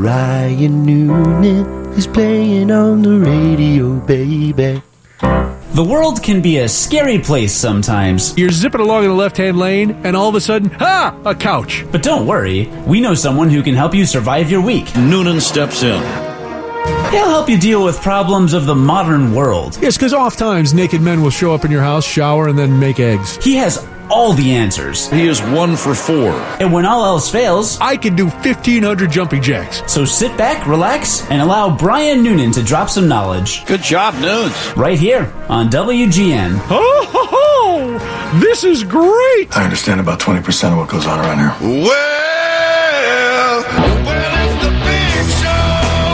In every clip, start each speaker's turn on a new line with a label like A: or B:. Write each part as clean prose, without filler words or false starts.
A: Brian Noonan is playing on the radio, baby.
B: The world can be a scary place sometimes.
C: You're zipping along in the left-hand lane, and all of a sudden, a couch.
B: But don't worry, we know someone who can help you survive your week.
D: Noonan steps in.
B: He'll help you deal with problems of the modern world.
C: Yes, because oftentimes naked men will show up in your house, shower, and then make eggs.
B: He has all the answers.
D: He is 1 for 4.
B: And when all else fails,
C: I can do 1,500 jumping jacks.
B: So sit back, relax, and allow Brian Noonan to drop some knowledge.
D: Good job, Noons.
B: Right here on WGN.
C: Ho, ho, ho! This is great!
E: I understand about 20% of what goes on around here.
F: Well, it's the big show.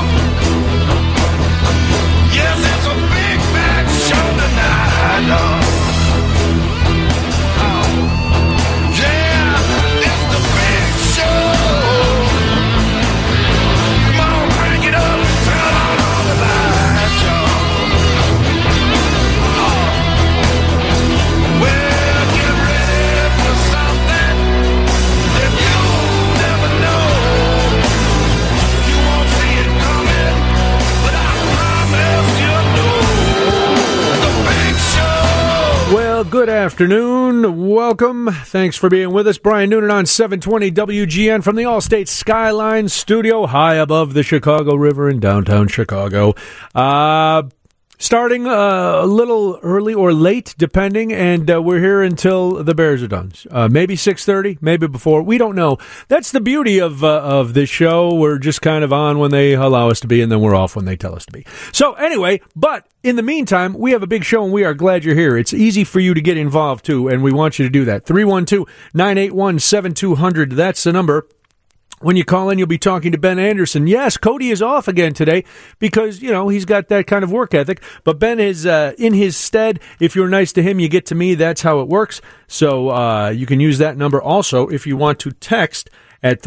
F: Yes, it's a big bad show tonight.
C: Good afternoon. Welcome. Thanks for being with us. Brian Noonan on 720 WGN from the Allstate Skyline Studio, high above the Chicago River in downtown Chicago. Starting a little early or late, depending, and we're here until the Bears are done. Maybe 6:30, maybe before. We don't know. That's the beauty of this show. We're just kind of on when they allow us to be, and then we're off when they tell us to be. So anyway, but in the meantime, we have a big show, and we are glad you're here. It's easy for you to get involved, too, and we want you to do that. 312-981-7200, that's the number. When you call in, you'll be talking to Ben Anderson. Yes, Cody is off again today because, you know, he's got that kind of work ethic. But Ben is in his stead. If you're nice to him, you get to me. That's how it works. So you can use that number also if you want to text at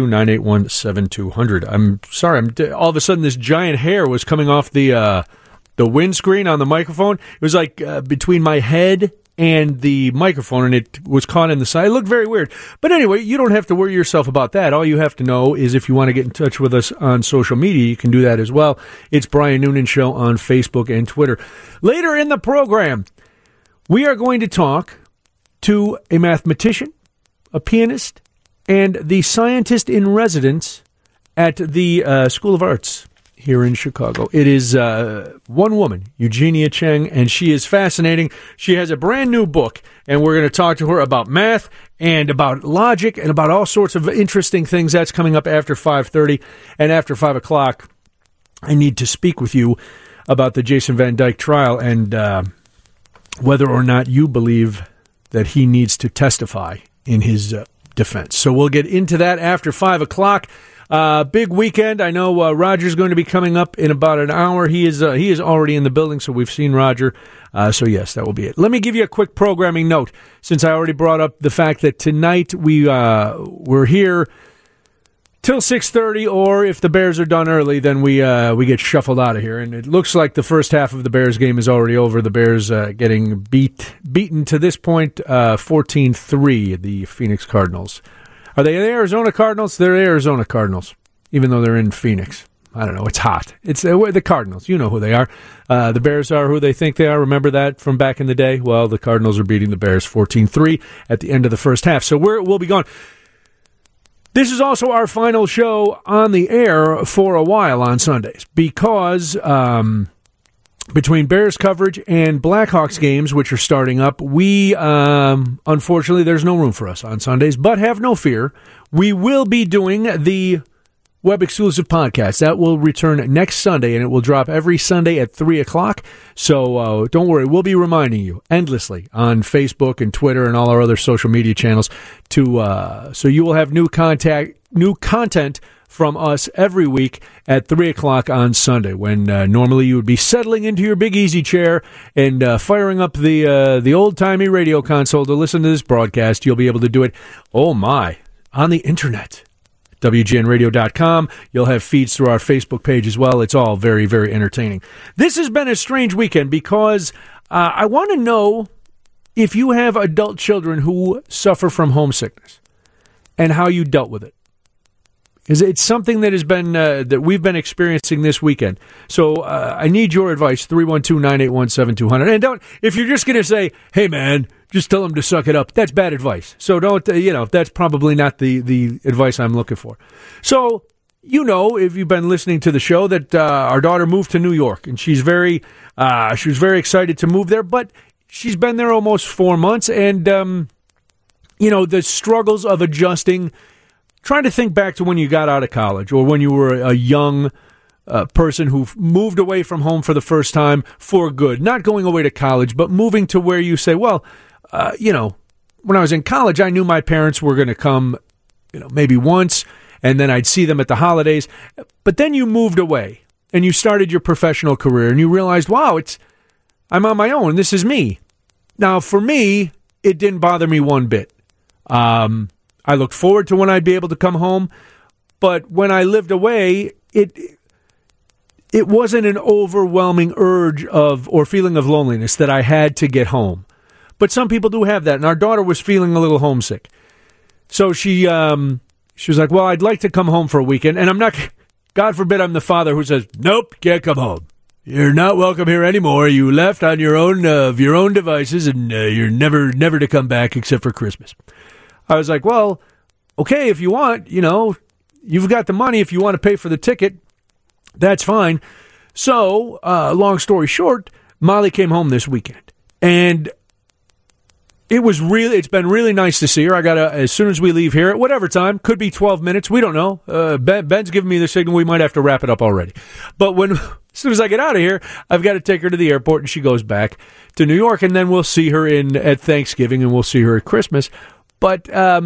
C: 312-981-7200. I'm sorry. All of a sudden, this giant hair was coming off the windscreen on the microphone. It was like between my head and the microphone, and it was caught in the side. It looked very weird. But anyway, you don't have to worry yourself about that. All you have to know is if you want to get in touch with us on social media, you can do that as well. It's Brian Noonan Show on Facebook and Twitter. Later in the program, we are going to talk to a mathematician, a pianist, and the scientist in residence at the School of Arts here in Chicago. It is one woman, Eugenia Cheng, and she is fascinating. She has a brand new book, and we're going to talk to her about math and about logic and about all sorts of interesting things. That's coming up after 5:30, and after 5 o'clock, I need to speak with you about the Jason Van Dyke trial and whether or not you believe that he needs to testify in his defense. So we'll get into that after 5 o'clock. Big weekend. I know Roger's going to be coming up in about an hour. He is already in the building, so we've seen Roger. So yes, that will be it. Let me give you a quick programming note, since I already brought up the fact that tonight we're here till 6:30, or if the Bears are done early, then we get shuffled out of here. And it looks like the first half of the Bears game is already over. The Bears getting beaten to this point 14-3, the Phoenix Cardinals. Are they the Arizona Cardinals? They're the Arizona Cardinals, even though they're in Phoenix. I don't know. It's hot. It's the Cardinals. You know who they are. The Bears are who they think they are. Remember that from back in the day? Well, the Cardinals are beating the Bears 14-3 at the end of the first half. So we'll be gone. This is also our final show on the air for a while on Sundays because between Bears coverage and Blackhawks games, which are starting up, we, unfortunately, there's no room for us on Sundays. But have no fear. We will be doing the web-exclusive podcast. That will return next Sunday, and it will drop every Sunday at 3 o'clock. So don't worry. We'll be reminding you endlessly on Facebook and Twitter and all our other social media channels so you will have new content from us every week at 3 o'clock on Sunday, when normally you would be settling into your big easy chair and firing up the old-timey radio console to listen to this broadcast. You'll be able to do it, on the internet. WGNradio.com. You'll have feeds through our Facebook page as well. It's all very, very entertaining. This has been a strange weekend because I want to know if you have adult children who suffer from homesickness and how you dealt with it. Because it's something that has been that we've been experiencing this weekend. So I need your advice, 312-981-7200. And don't, if you're just going to say, hey, man, just tell them to suck it up, that's bad advice. So don't, that's probably not the advice I'm looking for. So, if you've been listening to the show, that our daughter moved to New York, and she was very excited to move there, but she's been there almost 4 months, and, the struggles of adjusting, trying to think back to when you got out of college or when you were a young person who moved away from home for the first time for good, not going away to college, but moving to where you say, well, when I was in college, I knew my parents were going to come, maybe once, and then I'd see them at the holidays. But then you moved away, and you started your professional career, and you realized, wow, I'm on my own. This is me. Now, for me, it didn't bother me one bit. I looked forward to when I'd be able to come home, but when I lived away, it wasn't an overwhelming urge or feeling of loneliness that I had to get home. But some people do have that, and our daughter was feeling a little homesick. So she was like, well, I'd like to come home for a weekend, and I'm not, God forbid I'm the father who says, nope, can't come home. You're not welcome here anymore. You left on your own of your own devices, and you're never to come back except for Christmas. I was like, well, okay, if you want, you've got the money. If you want to pay for the ticket, that's fine. So, long story short, Molly came home this weekend, and it's been really nice to see her. as soon as we leave here, at whatever time, could be 12 minutes, we don't know. Ben's giving me the signal, we might have to wrap it up already. But as soon as I get out of here, I've got to take her to the airport, and she goes back to New York, and then we'll see her at Thanksgiving, and we'll see her at Christmas. But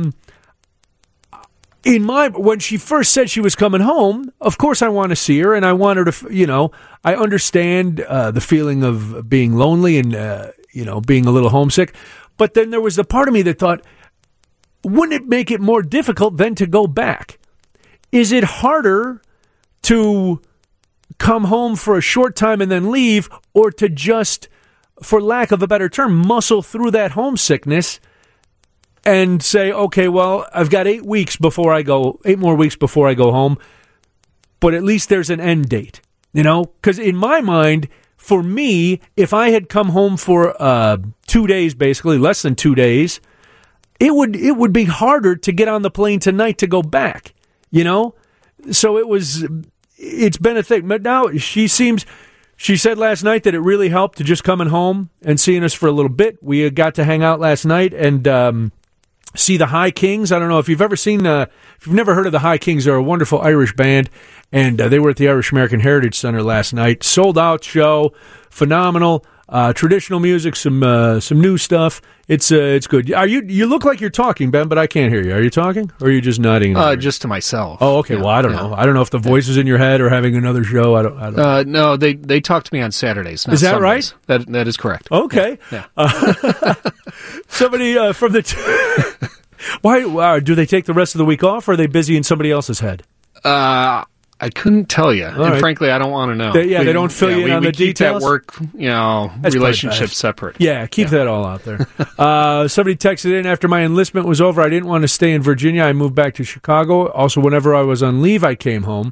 C: when she first said she was coming home, of course I want to see her, and I want her to, I understand the feeling of being lonely and, being a little homesick. But then there was the part of me that thought, wouldn't it make it more difficult then to go back? Is it harder to come home for a short time and then leave, or to just, for lack of a better term, muscle through that homesickness and say, okay, well, I've got 8 more weeks before I go home, but at least there's an end date, Because in my mind, for me, if I had come home for 2 days, basically, less than 2 days, it would be harder to get on the plane tonight to go back, So it's been a thing. But now she said last night that it really helped to just coming home and seeing us for a little bit. We got to hang out last night and see the High Kings. I don't know if you've ever seen, if you've never heard of the High Kings, they're a wonderful Irish band, and they were at the Irish American Heritage Center last night. Sold out show, phenomenal. Traditional music, some new stuff. It's good. You look like you're talking, Ben, but I can't hear you. Are you talking, or are you just nodding?
G: Just to myself.
C: Oh, okay. Yeah, well, I don't know. I don't know if the voice is in your head or having another show. I don't.
G: No, they talk to me on Saturdays. Not
C: is that
G: Sundays.
C: right?
G: That is correct.
C: Okay.
G: Yeah.
C: Somebody from the. Why do they take the rest of the week off, or are they busy in somebody else's head?
G: I couldn't tell you, and
C: right.
G: Frankly, I don't want to know.
C: They don't fill you in on the details.
G: We keep that work, relationship separate.
C: Yeah, keep that all out there. Somebody texted in, after my enlistment was over, I didn't want to stay in Virginia. I moved back to Chicago. Also, whenever I was on leave, I came home.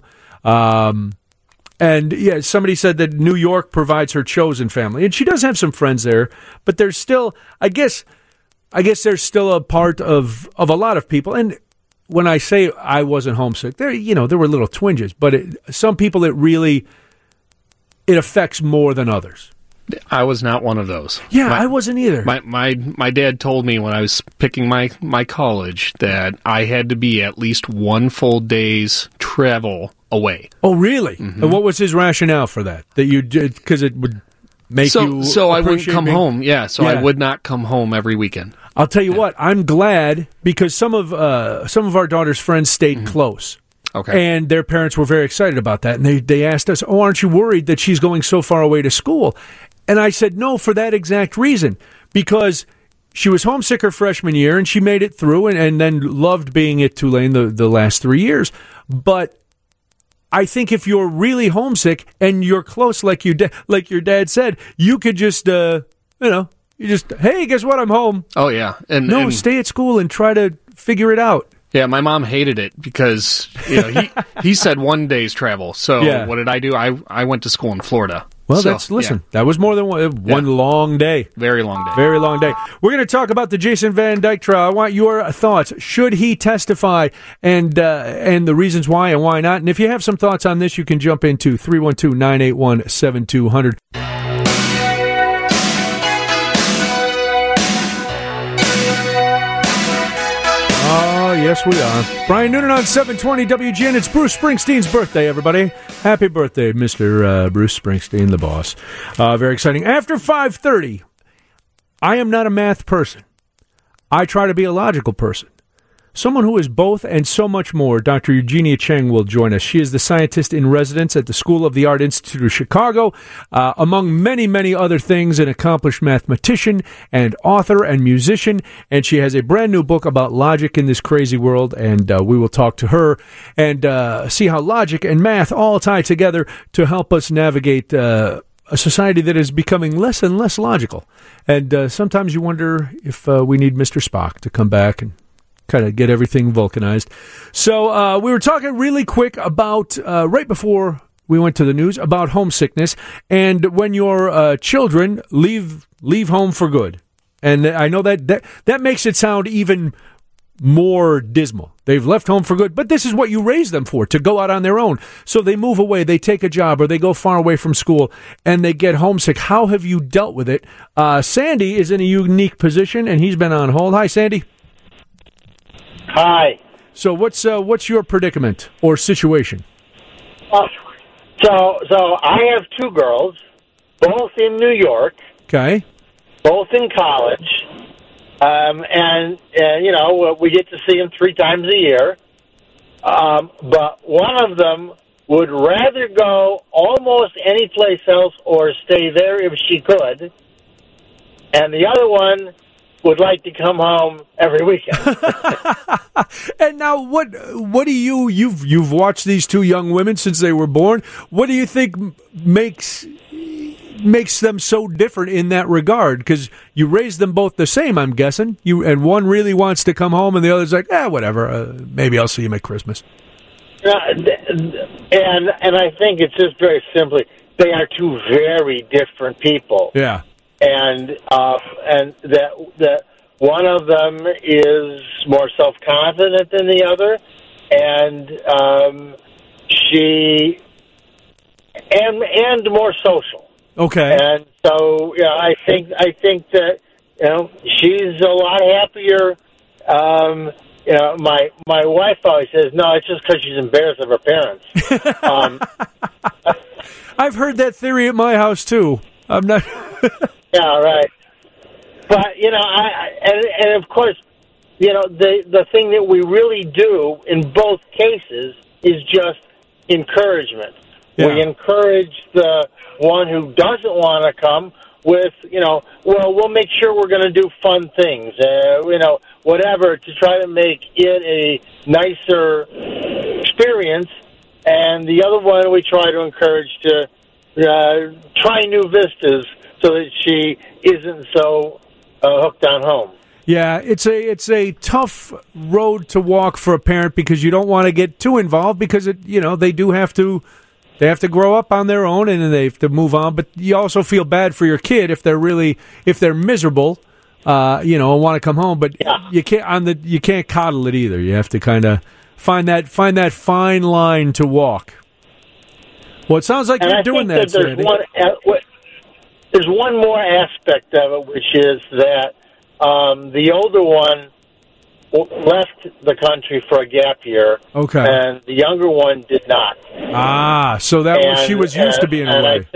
C: And yeah, somebody said that New York provides her chosen family, and she does have some friends there. But there's still, I guess there's still a part of a lot of people, and. When I say I wasn't homesick, there were little twinges, but some people it affects more than others.
G: I was not one of those.
C: Yeah, I wasn't either.
G: My dad told me when I was picking my college that I had to be at least 1 full day's travel away.
C: Oh, really?
G: Mm-hmm.
C: And what was his rationale for that? That you did because it would make you
G: so I wouldn't come home. Yeah, I would not come home every weekend.
C: I'll tell you what, I'm glad because some of our daughter's friends stayed close.
G: Okay.
C: And their parents were very excited about that. And they asked us, oh, aren't you worried that she's going so far away to school? And I said, no, for that exact reason. Because she was homesick her freshman year, and she made it through and then loved being at Tulane the last 3 years. But I think if you're really homesick and you're close, like your dad said, you could just, hey, guess what? I'm home.
G: Oh, yeah.
C: And stay at school and try to figure it out.
G: Yeah, my mom hated it because he said 1 day's travel. So
C: Yeah.
G: what did I do? I went to school in Florida.
C: Well,
G: So,
C: that was more than one long day.
G: Very long day.
C: Very long day. We're going to talk about the Jason Van Dyke trial. I want your thoughts. Should he testify, and the reasons why and why not? And if you have some thoughts on this, you can jump into 312-981-7200. Yes, we are. Brian Noonan on 720 WGN. It's Bruce Springsteen's birthday, everybody. Happy birthday, Mr. Bruce Springsteen, the boss. Very exciting. After 5:30, I am not a math person. I try to be a logical person. Someone who is both and so much more. Dr. Eugenia Cheng will join us. She is the scientist in residence at the School of the Art Institute of Chicago. Among many, many other things, an accomplished mathematician and author and musician. And she has a brand new book about logic in this crazy world. And we will talk to her and see how logic and math all tie together to help us navigate a society that is becoming less and less logical. And sometimes you wonder if we need Mr. Spock to come back and kind of get everything vulcanized. So we were talking really quick about, right before we went to the news, about homesickness and when your children leave home for good. And I know that makes it sound even more dismal. They've left home for good, but this is what you raise them for, to go out on their own. So they move away, they take a job, or they go far away from school, and they get homesick. How have you dealt with it? Sandy is in a unique position, and he's been on hold. Hi, Sandy.
H: Hi.
C: So what's your predicament or situation?
H: So I have two girls, both in New York,
C: Okay.
H: both in college, and we get to see them 3 times a year. But one of them would rather go almost any place else or stay there if she could, and the other one would like to come home every weekend.
C: And now, what do you've watched these two young women since they were born? What do you think makes them so different in that regard? Because you raised them both the same, I'm guessing. And one really wants to come home, and the other's like, whatever. Maybe I'll see him at Christmas.
H: And I think it's just very simply they are two very different people.
C: Yeah.
H: And that one of them is more self-confident than the other, and she and more social.
C: Okay.
H: And so I think that she's a lot happier. My wife always says, no, it's just because she's embarrassed of her parents.
C: I've heard that theory at my house too. I'm not.
H: Yeah, right. But and of course, the thing that we really do in both cases is just encouragement.
C: Yeah.
H: We encourage the one who doesn't want to come with, we'll make sure we're going to do fun things, whatever, to try to make it a nicer experience. And the other one we try to encourage to try new vistas so that she isn't so hooked on home.
C: Yeah, it's a tough road to walk for a parent because you don't want to get too involved because they do have to. They have to grow up on their own and they have to move on. But you also feel bad for your kid if they're miserable, and want to come home. But you can't coddle it either. You have to kind of find that fine line to walk. Well, it sounds like you're doing that, Sandy.
H: There's one more aspect of it, which is that the older one left the country for a gap year,
C: okay,
H: and the younger one did not.
C: So she was used to being away.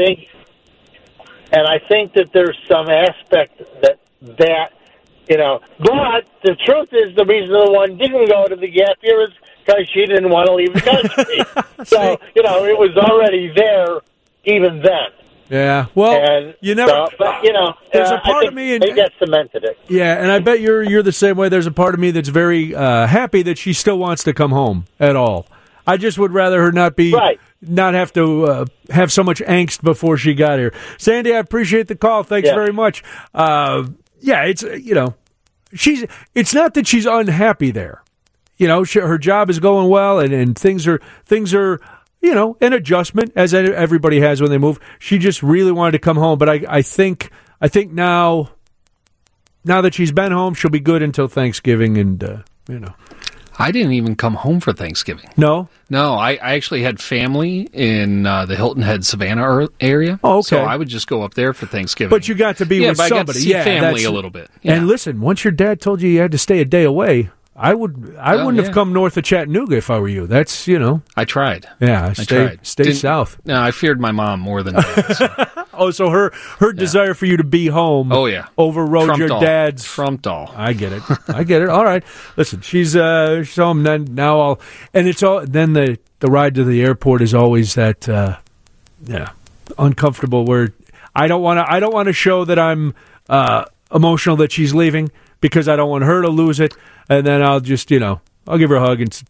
H: I think that there's some aspect that but the truth is the reason the one didn't go to the gap year is because she didn't want to leave the country. So it was already there even then.
C: Yeah, well, you never. There's a part of me, and
H: they get cemented it.
C: Yeah, and I bet you're the same way. There's a part of me that's very happy that she still wants to come home at all. I just would rather her not have to have so much angst before she got here. Sandy, I appreciate the call. Thanks very much. It's not that she's unhappy there. her job is going well, and things are an adjustment, as everybody has when they move. She just really wanted to come home, but I think now that she's been home, she'll be good until Thanksgiving, and
G: I didn't even come home for Thanksgiving.
C: No,
G: I actually had family in the Hilton Head, Savannah area.
C: Oh, okay.
G: So I would just go up there for Thanksgiving.
C: But you got to be with
G: but
C: somebody.
G: I got to see family a little bit. Yeah.
C: And listen, once your dad told you had to stay a day away, I wouldn't have come north of Chattanooga if I were you. That's,
G: I tried.
C: Yeah, stay south.
G: No, I feared my mom more than dad. So.
C: So her desire for you to be home overrode your dad's.
G: Trumped all.
C: I get it. All right. Listen, she's home now. Then the ride to the airport is always that uncomfortable where I don't want to show that I'm emotional that she's leaving because I don't want her to lose it. And then I'll just, I'll give her a hug. And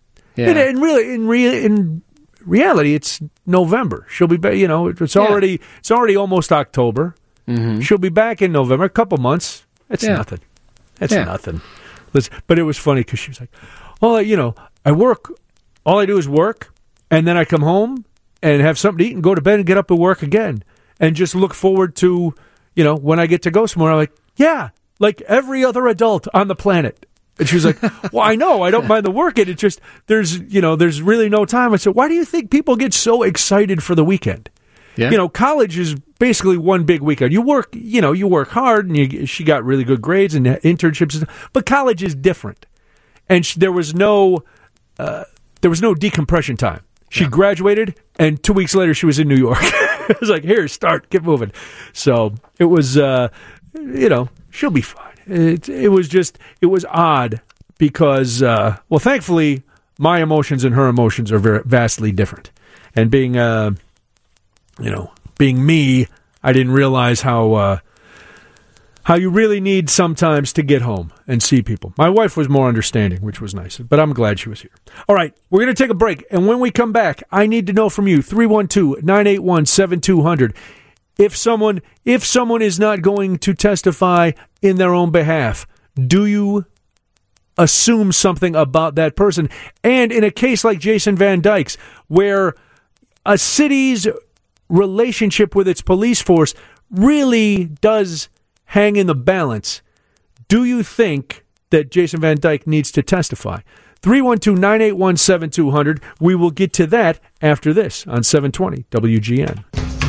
C: in reality, it's November. She'll be back, it's already almost October. Mm-hmm. She'll be back in November, a couple months. That's nothing. That's nothing. But it was funny because she was like, I work, all I do is work, and then I come home and have something to eat and go to bed and get up and work again. And just look forward to, when I get to go somewhere, I'm like, yeah, like every other adult on the planet. And she was like, well, I know, I don't mind the work. It's just, there's really no time. I said, why do you think people get so excited for the weekend? Yeah. College is basically one big weekend. You work hard, and she got really good grades and internships, but college is different. And there was no decompression time. She graduated, and 2 weeks later, she was in New York. I was like, here, start, get moving. So it was, she'll be fine. It was odd because, thankfully, my emotions and her emotions are very vastly different. And being me, I didn't realize how you really need sometimes to get home and see people. My wife was more understanding, which was nice, but I'm glad she was here. All right, we're going to take a break, and when we come back, I need to know from you, 312-981-7200. If someone is not going to testify in their own behalf, do you assume something about that person? And in a case like Jason Van Dyke's, where a city's relationship with its police force really does hang in the balance, do you think that Jason Van Dyke needs to testify? 312-981-7200. We will get to that after this on 720 WGN.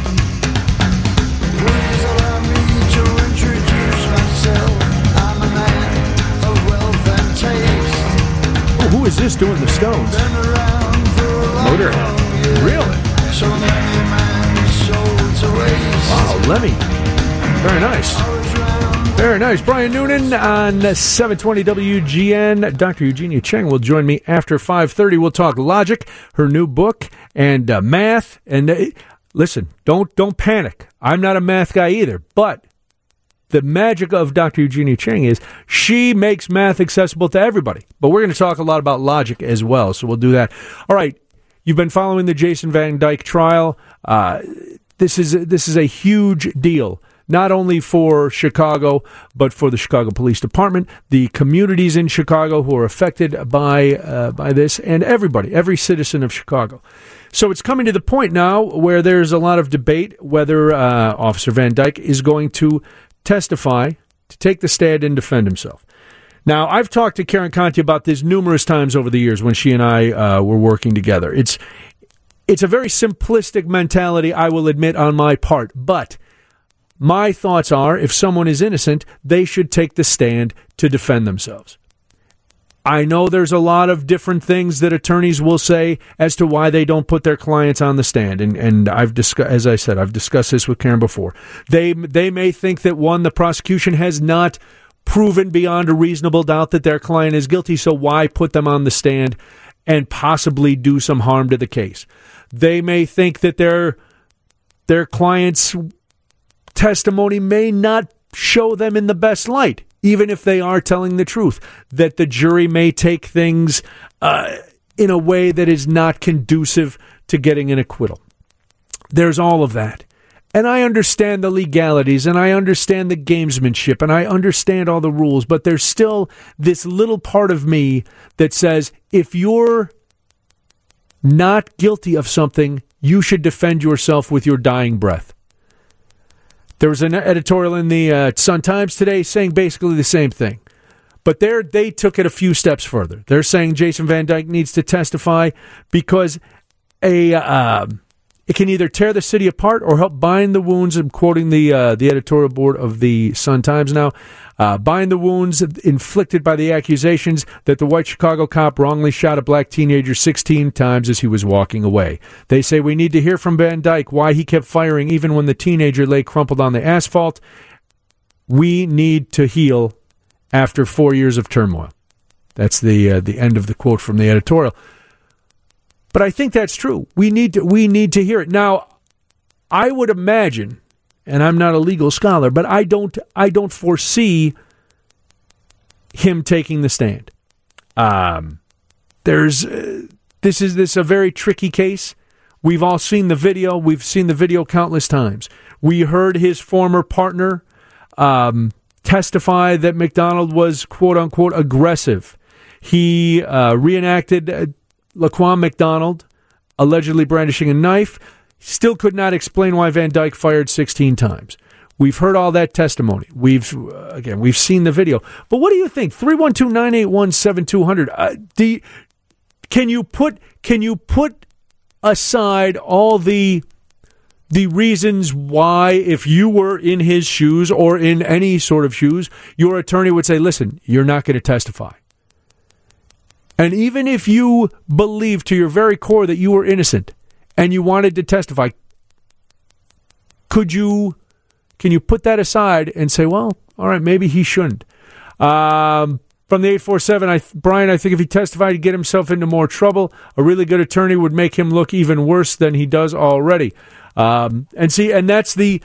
C: Who is this doing the Stones? Motorhead. Really? Wow, Lemmy. Very nice. Very nice. Brian Noonan on 720 WGN. Dr. Eugenia Cheng will join me after 5:30. We'll talk Logic, her new book, and math. And listen, don't panic. I'm not a math guy either, but the magic of Dr. Eugenia Cheng is she makes math accessible to everybody. But we're going to talk a lot about logic as well, so we'll do that. All right, you've been following the Jason Van Dyke trial. This is a huge deal, not only for Chicago, but for the Chicago Police Department, the communities in Chicago who are affected by this, and every citizen of Chicago. So it's coming to the point now where there's a lot of debate whether Officer Van Dyke is going to testify, to take the stand and defend himself. Now, I've talked to Karen Conti about this numerous times over the years when she and I were working together. It's a very simplistic mentality, I will admit, on my part, but my thoughts are, if someone is innocent, they should take the stand to defend themselves. I know there's a lot of different things that attorneys will say as to why they don't put their clients on the stand, and I've discussed this with Karen before. They may think that, one, the prosecution has not proven beyond a reasonable doubt that their client is guilty, so why put them on the stand and possibly do some harm to the case? They may think that their client's testimony may not show them in the best light, even if they are telling the truth, that the jury may take things in a way that is not conducive to getting an acquittal. There's all of that. And I understand the legalities, and I understand the gamesmanship, and I understand all the rules, but there's still this little part of me that says, if you're not guilty of something, you should defend yourself with your dying breath. There was an editorial in the Sun-Times today saying basically the same thing. But they took it a few steps further. They're saying Jason Van Dyke needs to testify because it can either tear the city apart or help bind the wounds. I'm quoting the editorial board of the Sun-Times now. Bind the wounds inflicted by the accusations that the white Chicago cop wrongly shot a black teenager 16 times as he was walking away. They say we need to hear from Van Dyke why he kept firing even when the teenager lay crumpled on the asphalt. We need to heal after 4 years of turmoil. That's the end of the quote from the editorial. But I think that's true. We need to hear it. Now, I would imagine, and I'm not a legal scholar, but I don't foresee him taking the stand. This is a very tricky case. We've all seen the video. We've seen the video countless times. We heard his former partner testify that McDonald was quote unquote aggressive. He reenacted Laquan McDonald allegedly brandishing a knife. Still could not explain why Van Dyke fired 16 times. We've heard all that testimony. We've seen the video. But what do you think? 312-981-7200. Can you put aside all the reasons why, if you were in his shoes or in any sort of shoes, your attorney would say, listen, you're not going to testify. And even if you believe to your very core that you were innocent and you wanted to testify, can you put that aside and say, well, all right, maybe he shouldn't? From the 847, Brian, I think if he testified, he'd get himself into more trouble. A really good attorney would make him look even worse than he does already. And that's the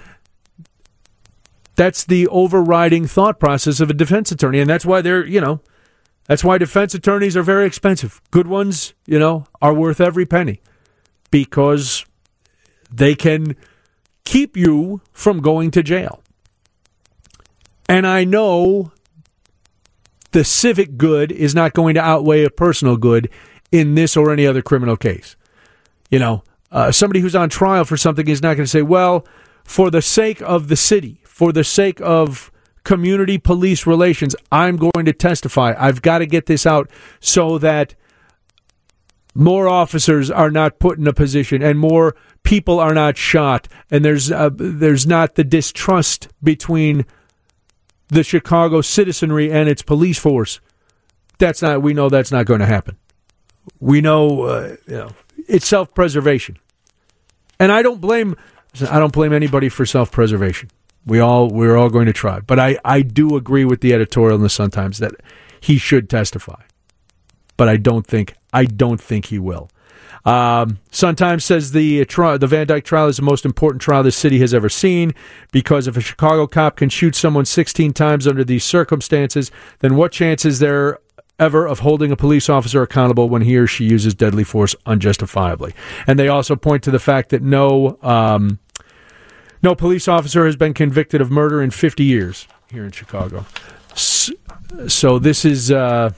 C: overriding thought process of a defense attorney, and that's why that's why defense attorneys are very expensive. Good ones, are worth every penny because they can keep you from going to jail. And I know the civic good is not going to outweigh a personal good in this or any other criminal case. Somebody who's on trial for something is not going to say, well, for the sake of the city, for the sake of community police relations, I'm going to testify. I've got to get this out so that more officers are not put in a position and more people are not shot, and there's not the distrust between the Chicago citizenry and its police force. We know that's not going to happen. We know, it's self-preservation. And I don't blame anybody for self-preservation. We're all going to try. But I do agree with the editorial in the Sun-Times that he should testify. But I don't think he will. Sun-Times says the Van Dyke trial is the most important trial the city has ever seen because if a Chicago cop can shoot someone 16 times under these circumstances, then what chance is there ever of holding a police officer accountable when he or she uses deadly force unjustifiably? And they also point to the fact that no police officer has been convicted of murder in 50 years here in Chicago. So this is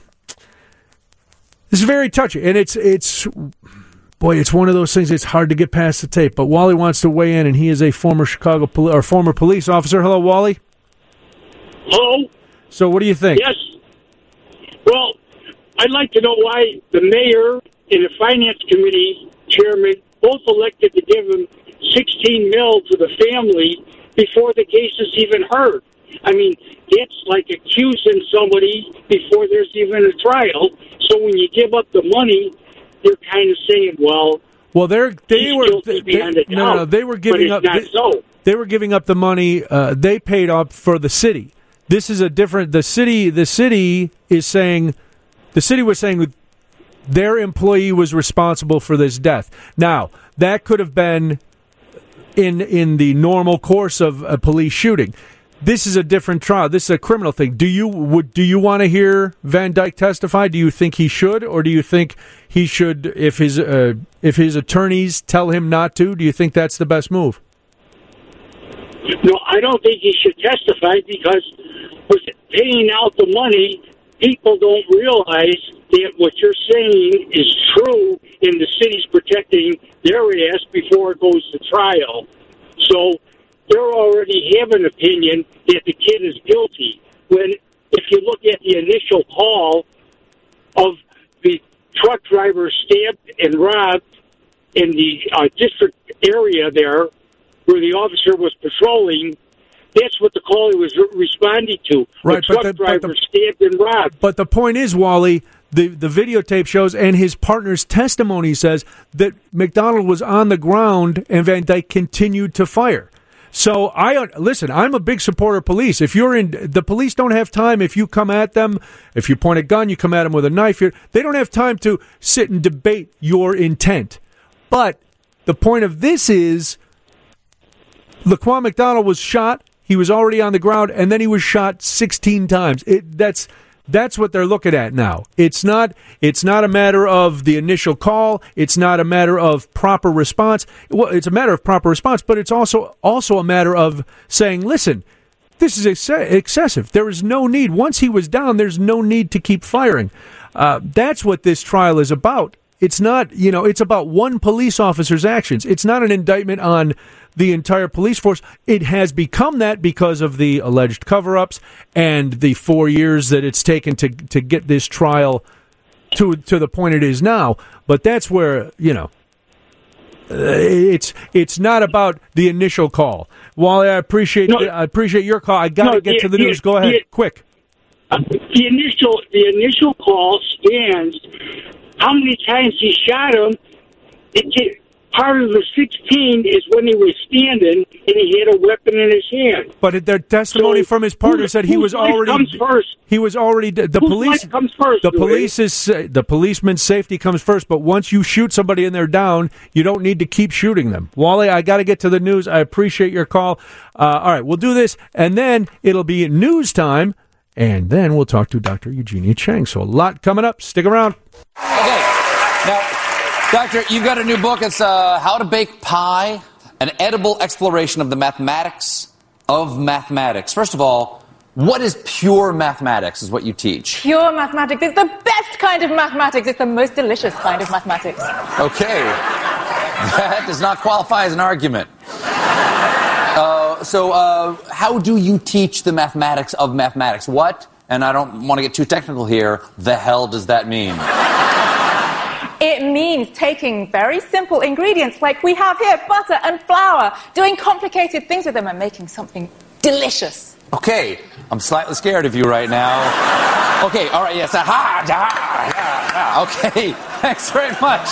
C: very touchy, and it's one of those things. It's hard to get past the tape. But Wally wants to weigh in, and he is a former former police officer. Hello, Wally.
I: Hello.
C: So what do you think?
I: Yes. Well, I'd like to know why the mayor and the finance committee chairman both elected to give him $16 million to the family before the case is even heard. I mean, it's like accusing somebody before there's even a trial. So when you give up the money, you're kind of saying, well, they were giving up. They were giving up the money. They paid up for the city. This is a different. The city is saying. The city was saying their employee was responsible for this death. Now that could have been in the normal course of a police shooting. This is a different trial. This is a criminal thing. Do you want to hear Van Dyke testify? Do you think he should, or do you think he should if his attorneys tell him not to? Do you think that's the best move? No, I don't think he should testify because with paying out the money, people don't realize that what you're saying is true and the city's protecting their ass before it goes to trial. So they already have an opinion that the kid is guilty. When, if you look at the initial call of the truck driver stabbed and robbed in the district area there where the officer was patrolling, that's what the call he was responding to.
C: Right,
I: the truck driver stabbed and robbed.
C: But the point is, Wally, the videotape shows and his partner's testimony says that McDonald was on the ground and Van Dyke continued to fire. So listen, I'm a big supporter of police. If you're in, the police don't have time. If you come at them, if you point a gun, you come at them with a knife. They don't have time to sit and debate your intent. But the point of this is, Laquan McDonald was shot. He was already on the ground, and then he was shot 16 times. That's what they're looking at now. It's not a matter of the initial call. It's not a matter of proper response. Well, it's a matter of proper response, but it's also a matter of saying, listen, this is excessive. There is no need. Once he was down, there's no need to keep firing. That's what this trial is about. It's not, it's about one police officer's actions. It's not an indictment on the entire police force. It has become that because of the alleged cover-ups and the 4 years that it's taken to get this trial to the point it is now. But that's where, it's not about the initial call. Wally, I appreciate your call. I got to get to the news. Go ahead, quick.
I: The initial call stands. How many times he shot him? Part of the 16 is when he was standing and he had a weapon in his hand.
C: But the testimony from his partner said he was already.
I: Comes first?
C: He was already. The police
I: comes first.
C: The policeman's safety comes first. But once you shoot somebody and they're down, you don't need to keep shooting them. Wally, I got to get to the news. I appreciate your call. All right, we'll do this, and then it'll be news time, and then we'll talk to Dr. Eugenia Chang. So a lot coming up. Stick around.
J: Okay, now, Doctor, you've got a new book. It's How to Bake Pie, an edible exploration of the mathematics of mathematics. First of all, what is pure mathematics is what you teach?
K: Pure mathematics is the best kind of mathematics. It's the most delicious kind of mathematics.
J: Okay, that does not qualify as an argument. So how do you teach the mathematics of mathematics? What, and I don't want to get too technical here, the hell does that mean?
K: It means taking very simple ingredients like we have here, butter and flour, doing complicated things with them and making something delicious.
J: Okay, I'm slightly scared of you right now. Okay, all right, yes, okay, thanks very much.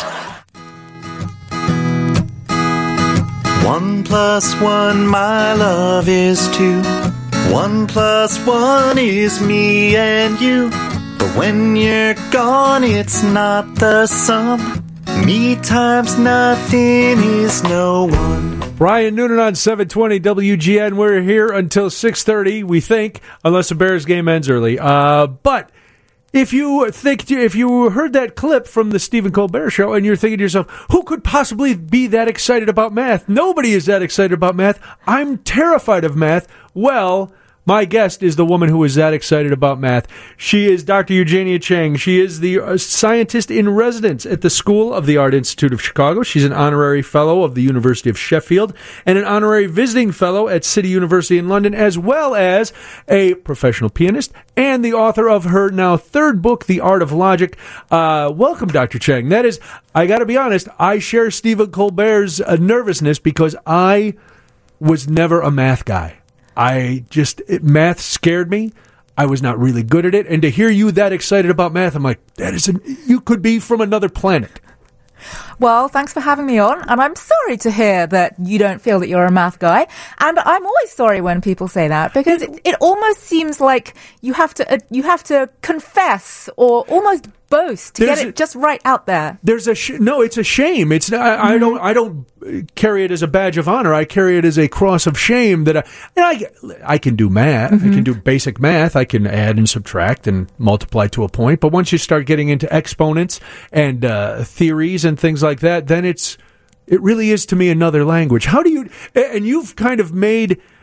A: 1 + 1, my love, is 2. 1 + 1 is me and you. But when you're gone, it's not the sum. Me times nothing is no one.
C: Brian Noonan on 720 WGN. We're here until 6:30, we think, unless the Bears game ends early. But if you heard that clip from the Stephen Colbert Show and you're thinking to yourself, who could possibly be that excited about math? Nobody is that excited about math. I'm terrified of math. Well, my guest is the woman who is that excited about math. She is Dr. Eugenia Chang. She is the scientist in residence at the School of the Art Institute of Chicago. She's an honorary fellow of the University of Sheffield and an honorary visiting fellow at City University in London, as well as a professional pianist and the author of her now third book, The Art of Logic. Welcome, Dr. Chang. That is, I got to be honest, I share Stephen Colbert's nervousness because I was never a math guy. Math scared me. I was not really good at it. And to hear you that excited about math, I'm like, you could be from another planet.
K: Well, thanks for having me on. And I'm sorry to hear that you don't feel that you're a math guy. And I'm always sorry when people say that because it almost seems like you have to confess or almost boast to get it just right out there.
C: There's it's a shame. It's I don't carry it as a badge of honor. I carry it as a cross of shame that I can do math. Mm-hmm. I can do basic math. I can add and subtract and multiply to a point. But once you start getting into exponents and theories and things like that, then it really is to me another language. How do you? And you've kind of made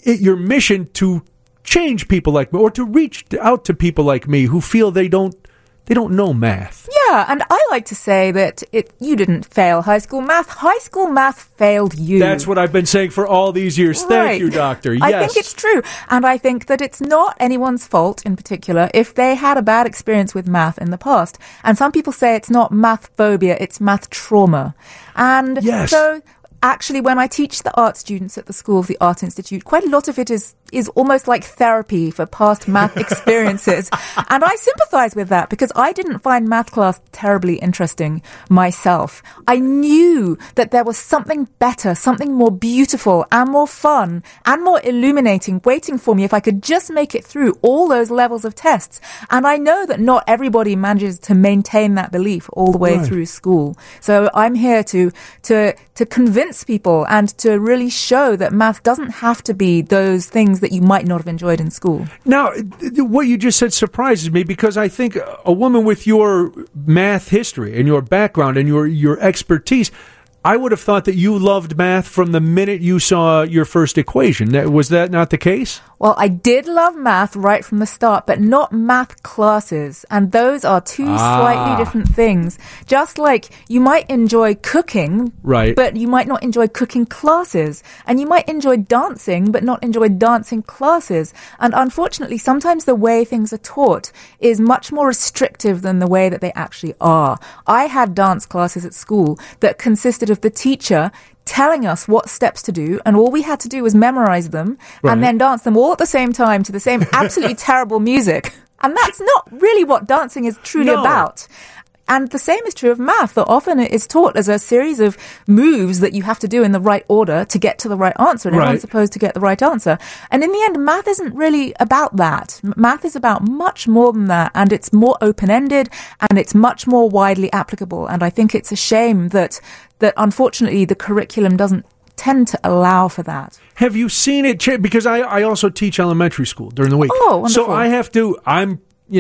C: it your mission to change people like me, or to reach out to people like me who feel they don't know math.
K: Yeah, and I like to say that you didn't fail high school math. High school math failed you.
C: That's what I've been saying for all these years.
K: Right.
C: Thank you, Doctor. Yes.
K: I think it's true. And I think that it's not anyone's fault in particular if they had a bad experience with math in the past. And some people say it's not math phobia, it's math trauma. And
C: yes.
K: So actually, when I teach the art students at the School of the Art Institute, quite a lot of it is almost like therapy for past math experiences. And I sympathize with that because I didn't find math class terribly interesting myself. I knew that there was something better, something more beautiful and more fun and more illuminating waiting for me if I could just make it through all those levels of tests. And I know that not everybody manages to maintain that belief all the way through school. So I'm here to convince people and to really show that math doesn't have to be those things that you might not have enjoyed in school.
C: Now, what you just said surprises me because I think a woman with your math history and your background and your expertise, I would have thought that you loved math from the minute you saw your first equation. Was that not the case?
K: Well, I did love math right from the start, but not math classes. And those are two slightly different things. Just like you might enjoy cooking,
C: right,
K: but you might not enjoy cooking classes. And you might enjoy dancing, but not enjoy dancing classes. And unfortunately, sometimes the way things are taught is much more restrictive than the way that they actually are. I had dance classes at school that consisted of the teacher telling us what steps to do, and all we had to do was memorize them and then dance them all at the same time to the same absolutely terrible music. And that's not really what dancing is truly about. And the same is true of math, that often it is taught as a series of moves that you have to do in the right order to get to the right answer, and everyone's supposed to get the right answer. And in the end, math isn't really about that. Math is about much more than that, and it's more open-ended, and it's much more widely applicable. And I think it's a shame that unfortunately the curriculum doesn't tend to allow for that.
C: Have you seen it change? Because I also teach elementary school during the week.
K: Oh, wonderful.
C: So I'm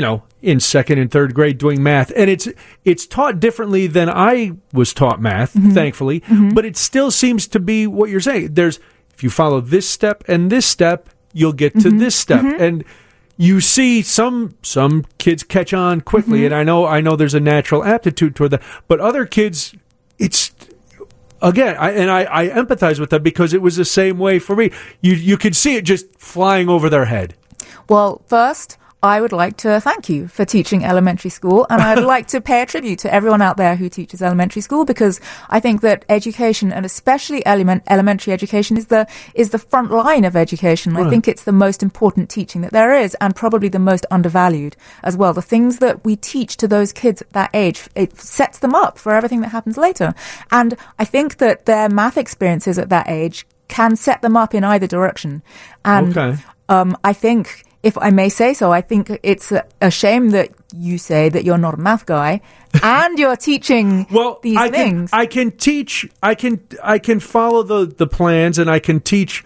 C: in second and third grade doing math, and it's taught differently than I was taught math, thankfully, but it still seems to be what you're saying. If you follow this step and this step, you'll get to this step. And you see some kids catch on quickly, and I know there's a natural aptitude toward that, but other kids, it's... Again, I empathize with that because it was the same way for me. You could see it just flying over their head.
K: Well, first, I would like to thank you for teaching elementary school, and I'd like to pay a tribute to everyone out there who teaches elementary school, because I think that education, and especially elementary education, is the front line of education. I think it's the most important teaching that there is, and probably the most undervalued as well. The things that we teach to those kids at that age, it sets them up for everything that happens later. And I think that their math experiences at that age can set them up in either direction. And I think, if I may say so, I think it's a shame that you say that you're not a math guy and you're teaching these things.
C: I can teach. I can follow the plans, and I can teach.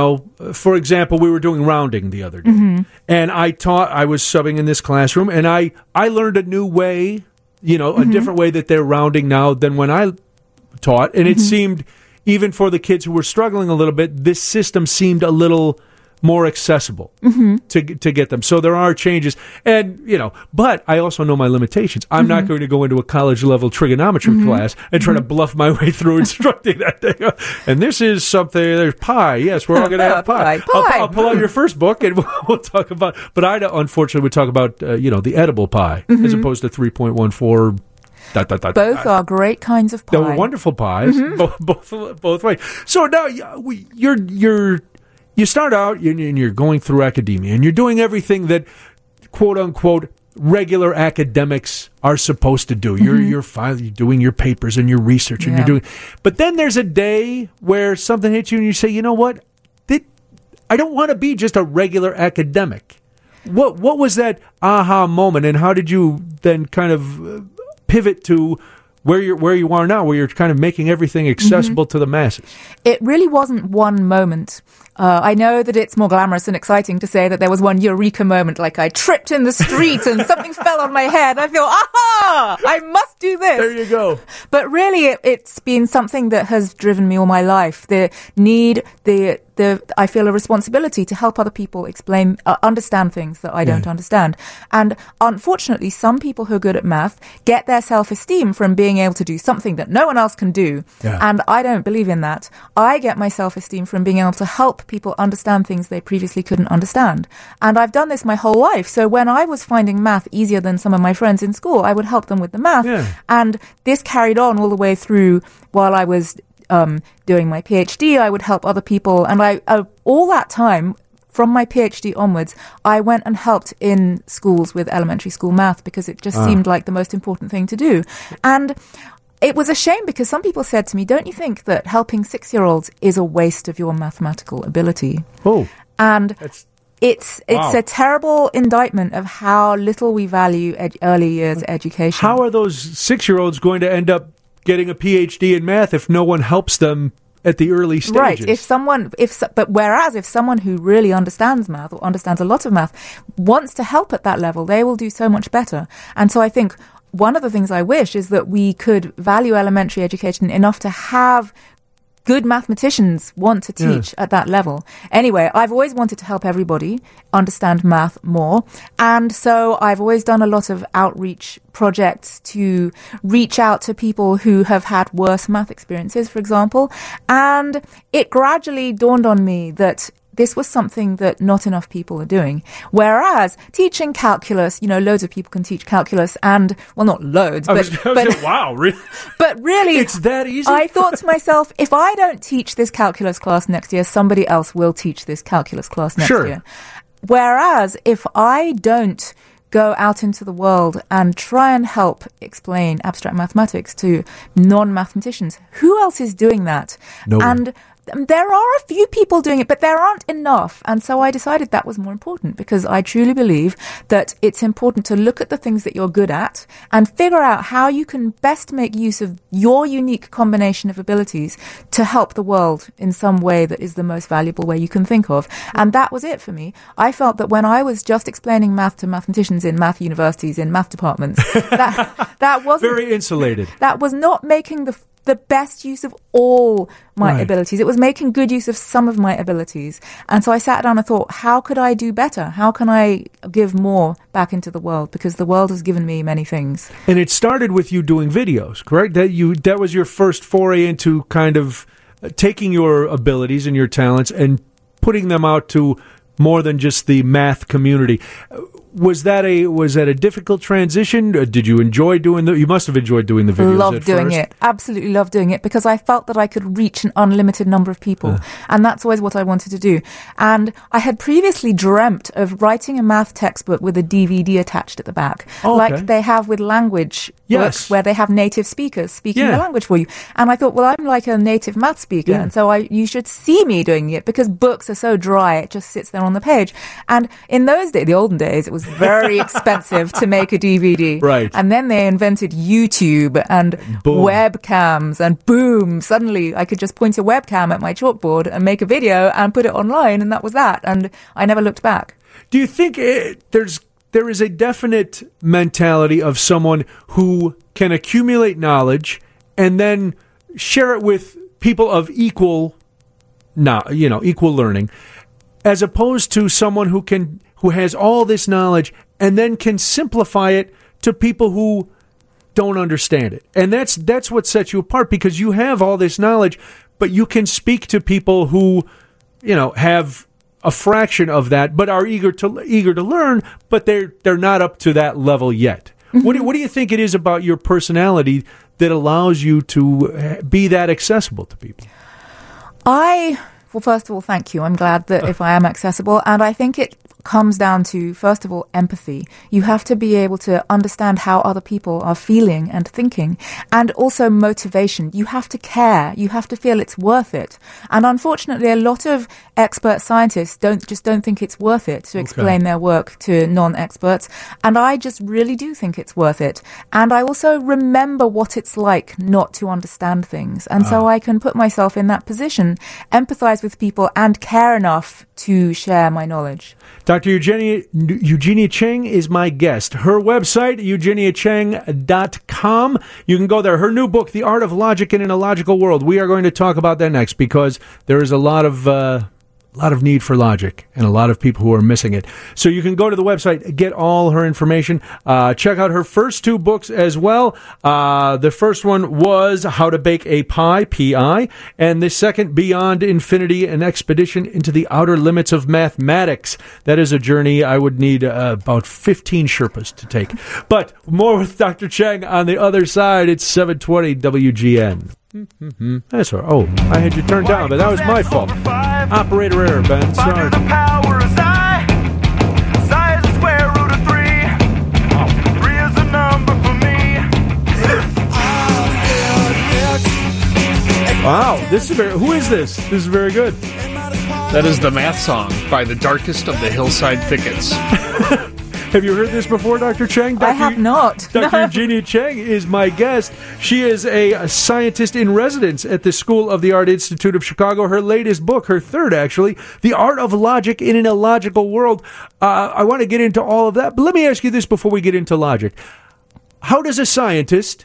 C: For example, we were doing rounding the other day, and I was subbing in this classroom, and I learned a new way, a different way that they're rounding now than when I taught, and it seemed, even for the kids who were struggling a little bit, this system seemed a little more accessible to get them. So there are changes, and but I also know my limitations. I'm not going to go into a college level trigonometry class and try to bluff my way through instructing that thing. And this is something. There's pi. Yes, we're all going to have pi. I'll pull out your first book and we'll talk about. But I unfortunately would talk about the edible pie as opposed to 3.14.
K: Both are great kinds of pie.
C: They're wonderful pies, both ways. So now you start out and you're going through academia and you're doing everything that quote unquote regular academics are supposed to do. You're doing your papers and your research and you're doing. But then there's a day where something hits you and you say, you know what? I don't want to be just a regular academic. What was that aha moment, and how did you then kind of pivot to where you are now, where you're kind of making everything accessible to the masses?
K: It really wasn't one moment. I know that it's more glamorous and exciting to say that there was one eureka moment, like I tripped in the street and something fell on my head. I feel, aha, I must do this.
C: There you go.
K: But really, it's been something that has driven me all my life. The need, the I feel a responsibility to help other people understand things that I don't understand. And unfortunately, some people who are good at math get their self-esteem from being able to do something that no one else can do.
C: Yeah.
K: And I don't believe in that. I get my self-esteem from being able to help people understand things they previously couldn't understand. And I've done this my whole life. So when I was finding math easier than some of my friends in school, I would help them with the math.
C: Yeah.
K: And this carried on all the way through while I was doing my PhD. I would help other people. And all that time, from my PhD onwards, I went and helped in schools with elementary school math because it just seemed like the most important thing to do. And it was a shame because some people said to me, don't you think that helping 6-year-olds is a waste of your mathematical ability?
C: Oh.
K: And it's
C: wow.
K: a terrible indictment of how little we value early years education.
C: How are those 6-year-olds going to end up getting a PhD in math if no one helps them at the early stages?
K: Right. Whereas if someone who really understands math or understands a lot of math wants to help at that level, they will do so much better. And so I think one of the things I wish is that we could value elementary education enough to have good mathematicians want to teach at that level. Anyway, I've always wanted to help everybody understand math more. And so I've always done a lot of outreach projects to reach out to people who have had worse math experiences, for example. And it gradually dawned on me that this was something that not enough people are doing. Whereas teaching calculus, loads of people can teach calculus and, well, not loads,
C: wow, really?
K: But really,
C: it's that easy?
K: I thought to myself, if I don't teach this calculus class next year, somebody else will teach this calculus class next year. Whereas if I don't go out into the world and try and help explain abstract mathematics to non-mathematicians, who else is doing that?
C: No one.
K: And there are a few people doing it, but there aren't enough. And so I decided that was more important because I truly believe that it's important to look at the things that you're good at and figure out how you can best make use of your unique combination of abilities to help the world in some way that is the most valuable way you can think of. And that was it for me. I felt that when I was just explaining math to mathematicians in math universities, in math departments, that wasn't
C: very insulated.
K: That was not making the best use of all my abilities. It was making good use of some of my abilities. And so I sat down and thought, how could I do better? How can I give more back into the world? Because the world has given me many things.
C: And it started with you doing videos, correct? That was your first foray into kind of taking your abilities and your talents and putting them out to more than just the math community. Was that a difficult transition? Did you enjoy doing you must have enjoyed doing the videos.
K: Loved doing it. Absolutely loved doing it because I felt that I could reach an unlimited number of people. And that's always what I wanted to do. And I had previously dreamt of writing a math textbook with a DVD attached at the back. Like they have with language books where they have native speakers speaking the language for you. And I thought, well, I'm like a native math speaker. And so you should see me doing it because books are so dry. It just sits there on the page. And in those days, the olden days, it was very expensive to make a DVD.
C: Right.
K: And then they invented YouTube and webcams and boom, suddenly I could just point a webcam at my chalkboard and make a video and put it online and that was that. And I never looked back.
C: Do you think there is a definite mentality of someone who can accumulate knowledge and then share it with people of equal learning, as opposed to someone who has all this knowledge and then can simplify it to people who don't understand it? And that's what sets you apart, because you have all this knowledge, but you can speak to people who, have a fraction of that, but are eager to learn, but they're not up to that level yet. Mm-hmm. What do you think it is about your personality that allows you to be that accessible to people?
K: Well, first of all, thank you. I'm glad that if I am accessible, and I think it comes down to, first of all, empathy. You have to be able to understand how other people are feeling and thinking, and also motivation. You have to care. You have to feel it's worth it. And unfortunately, a lot of expert scientists don't think it's worth it to explain their work to non-experts. And I just really do think it's worth it. And I also remember what it's like not to understand things. And so I can put myself in that position, empathize with people, and care enough to share my knowledge.
C: Dr. Eugenia Cheng is my guest. Her website, eugeniacheng.com. You can go there. Her new book, The Art of Logic in an Illogical World. We are going to talk about that next because there is a lot of lot of need for logic and a lot of people who are missing it. So you can go to the website, get all her information, check out her first 2 books as well. The first one was How to Bake a Pie, P-I, and the second, Beyond Infinity, an expedition into the outer limits of mathematics. That is a journey I would need about 15 Sherpas to take. But more with Dr. Cheng on the other side. It's 720 WGN. That's all right. Oh, I had you turned down, but that was my fault. Operator error, Ben. Sorry.
F: The power of psi. Psi is the square root of 3. 3 is a number for me.
C: Wow, this is very. Who is this? This is very good.
G: That is the math song by the Darkest of the Hillside Thickets.
C: Have you heard this before, Dr. Cheng?
K: I have not.
C: Dr. Eugenia Cheng is my guest. She is a scientist in residence at the School of the Art Institute of Chicago. Her latest book, her third actually, The Art of Logic in an Illogical World. I want to get into all of that, but let me ask you this before we get into logic. How does a scientist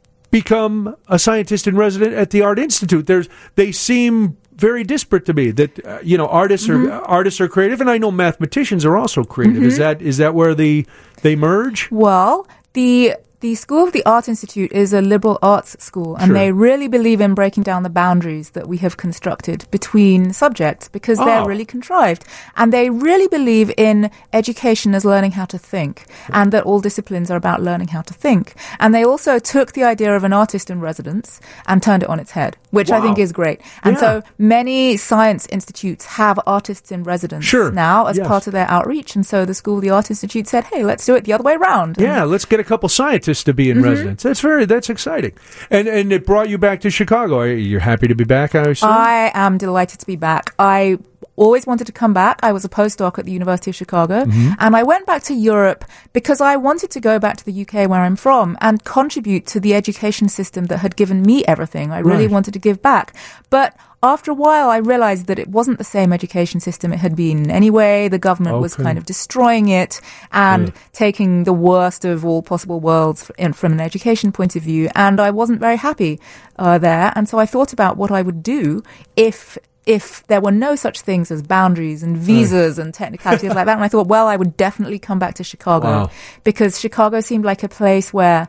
C: become a scientist in residence at the Art Institute? They seem very disparate to me. That artists are creative, and I know mathematicians are also creative. Is that where they merge?
K: Well, the School of the Art Institute is a liberal arts school, and they really believe in breaking down the boundaries that we have constructed between subjects because they're really contrived. And they really believe in education as learning how to think, and that all disciplines are about learning how to think. And they also took the idea of an artist in residence and turned it on its head, which I think is great. And so many science institutes have artists in residence now as part of their outreach. And so the School of the Art Institute said, hey, let's do it the other way around.
C: Yeah, let's get a couple scientists to be in residence. That's exciting. And it brought you back to Chicago. You're happy to be back, I assume?
K: I am delighted to be back. I always wanted to come back. I was a postdoc at the University of Chicago, and I went back to Europe because I wanted to go back to the UK where I'm from and contribute to the education system that had given me everything. I really wanted to give back. But after a while, I realized that it wasn't the same education system it had been anyway. The government was kind of destroying it and taking the worst of all possible worlds from an education point of view. And I wasn't very happy there. And so I thought about what I would do if there were no such things as boundaries and visas and technicalities like that. And I thought, well, I would definitely come back to Chicago because Chicago seemed like a place where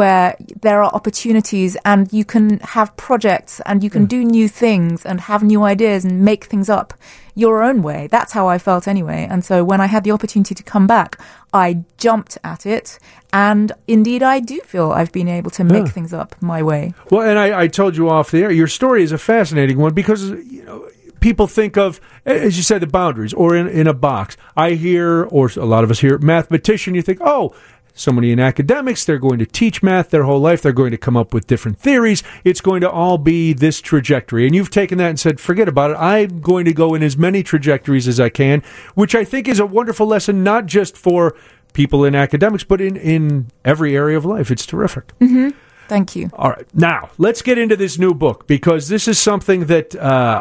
K: there are opportunities and you can have projects and you can do new things and have new ideas and make things up your own way. That's how I felt anyway. And so when I had the opportunity to come back, I jumped at it. And indeed, I do feel I've been able to make things up my way.
C: Well, and I told you off the air, your story is a fascinating one because, people think of, as you said, the boundaries or in a box. I hear, or a lot of us hear, mathematician, you think, somebody in academics, they're going to teach math their whole life. They're going to come up with different theories. It's going to all be this trajectory. And you've taken that and said, forget about it. I'm going to go in as many trajectories as I can, which I think is a wonderful lesson, not just for people in academics, but in every area of life. It's terrific.
K: Thank you.
C: All right. Now, let's get into this new book because this is something that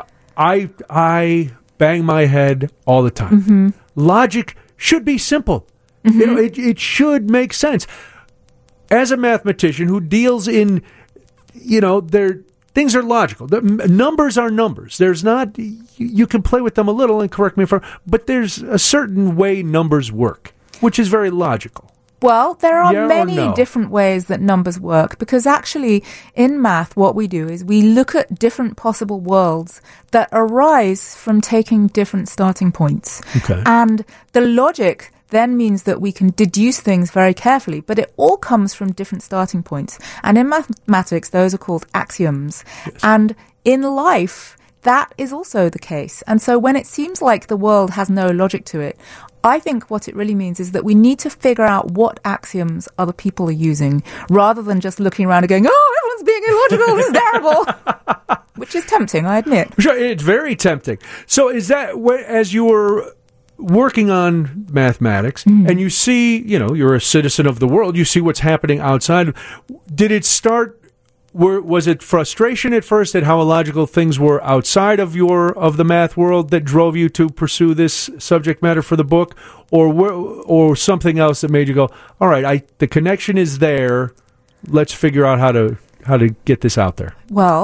C: I bang my head all the time. Logic should be simple. It should make sense. As a mathematician who deals in, things are logical. The numbers are numbers. There's not, you can play with them a little and correct me if I'm, but there's a certain way numbers work, which is very logical.
K: Well, there are many different ways that numbers work because actually in math what we do is we look at different possible worlds that arise from taking different starting points. And the logic then means that we can deduce things very carefully, but it all comes from different starting points. And in mathematics, those are called axioms. And in life, that is also the case. And so when it seems like the world has no logic to it, I think what it really means is that we need to figure out what axioms other people are using, rather than just looking around and going, everyone's being illogical, this is terrible. Which is tempting, I admit.
C: Sure, it's very tempting. So is that, as you were working on mathematics, and you see, you're a citizen of the world, you see what's happening outside, did it start, was it frustration at first at how illogical things were outside of the math world that drove you to pursue this subject matter for the book, or something else that made you go, all right, the connection is there, let's figure out how to get this out there?
K: Well,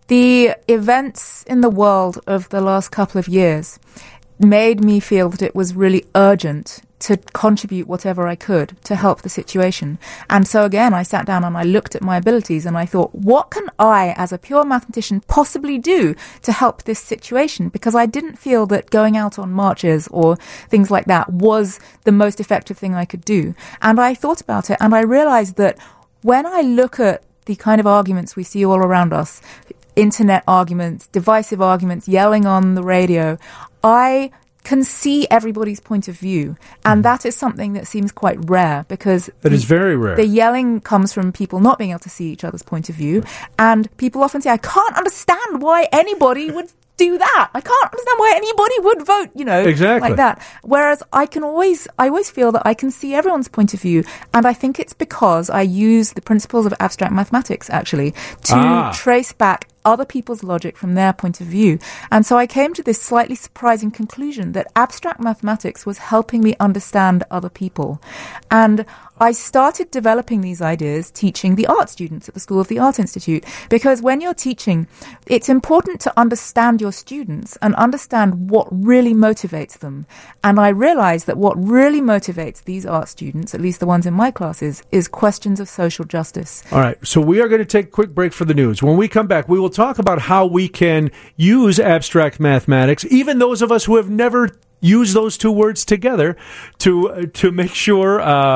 K: The events in the world of the last couple of years made me feel that it was really urgent to contribute whatever I could to help the situation. And so again, I sat down and I looked at my abilities and I thought, what can I, as a pure mathematician, possibly do to help this situation? Because I didn't feel that going out on marches or things like that was the most effective thing I could do. And I thought about it and I realized that when I look at the kind of arguments we see all around us, internet arguments, divisive arguments, yelling on the radio, I can see everybody's point of view. And that is something that seems quite rare because
C: that is very rare.
K: The yelling comes from people not being able to see each other's point of view. And people often say, I can't understand why anybody would do that. I can't understand why anybody would vote,
C: exactly
K: like that. Whereas I always feel that I can see everyone's point of view. And I think it's because I use the principles of abstract mathematics, actually, to trace back other people's logic from their point of view. And so I came to this slightly surprising conclusion that abstract mathematics was helping me understand other people. And I started developing these ideas teaching the art students at the School of the Art Institute, because when you're teaching, it's important to understand your students and understand what really motivates them. And I realized that what really motivates these art students, at least the ones in my classes, is questions of social justice.
C: All right, so we are going to take a quick break for the news. When we come back, we will talk about how we can use abstract mathematics, even those of us who have never used those two words together, to make sure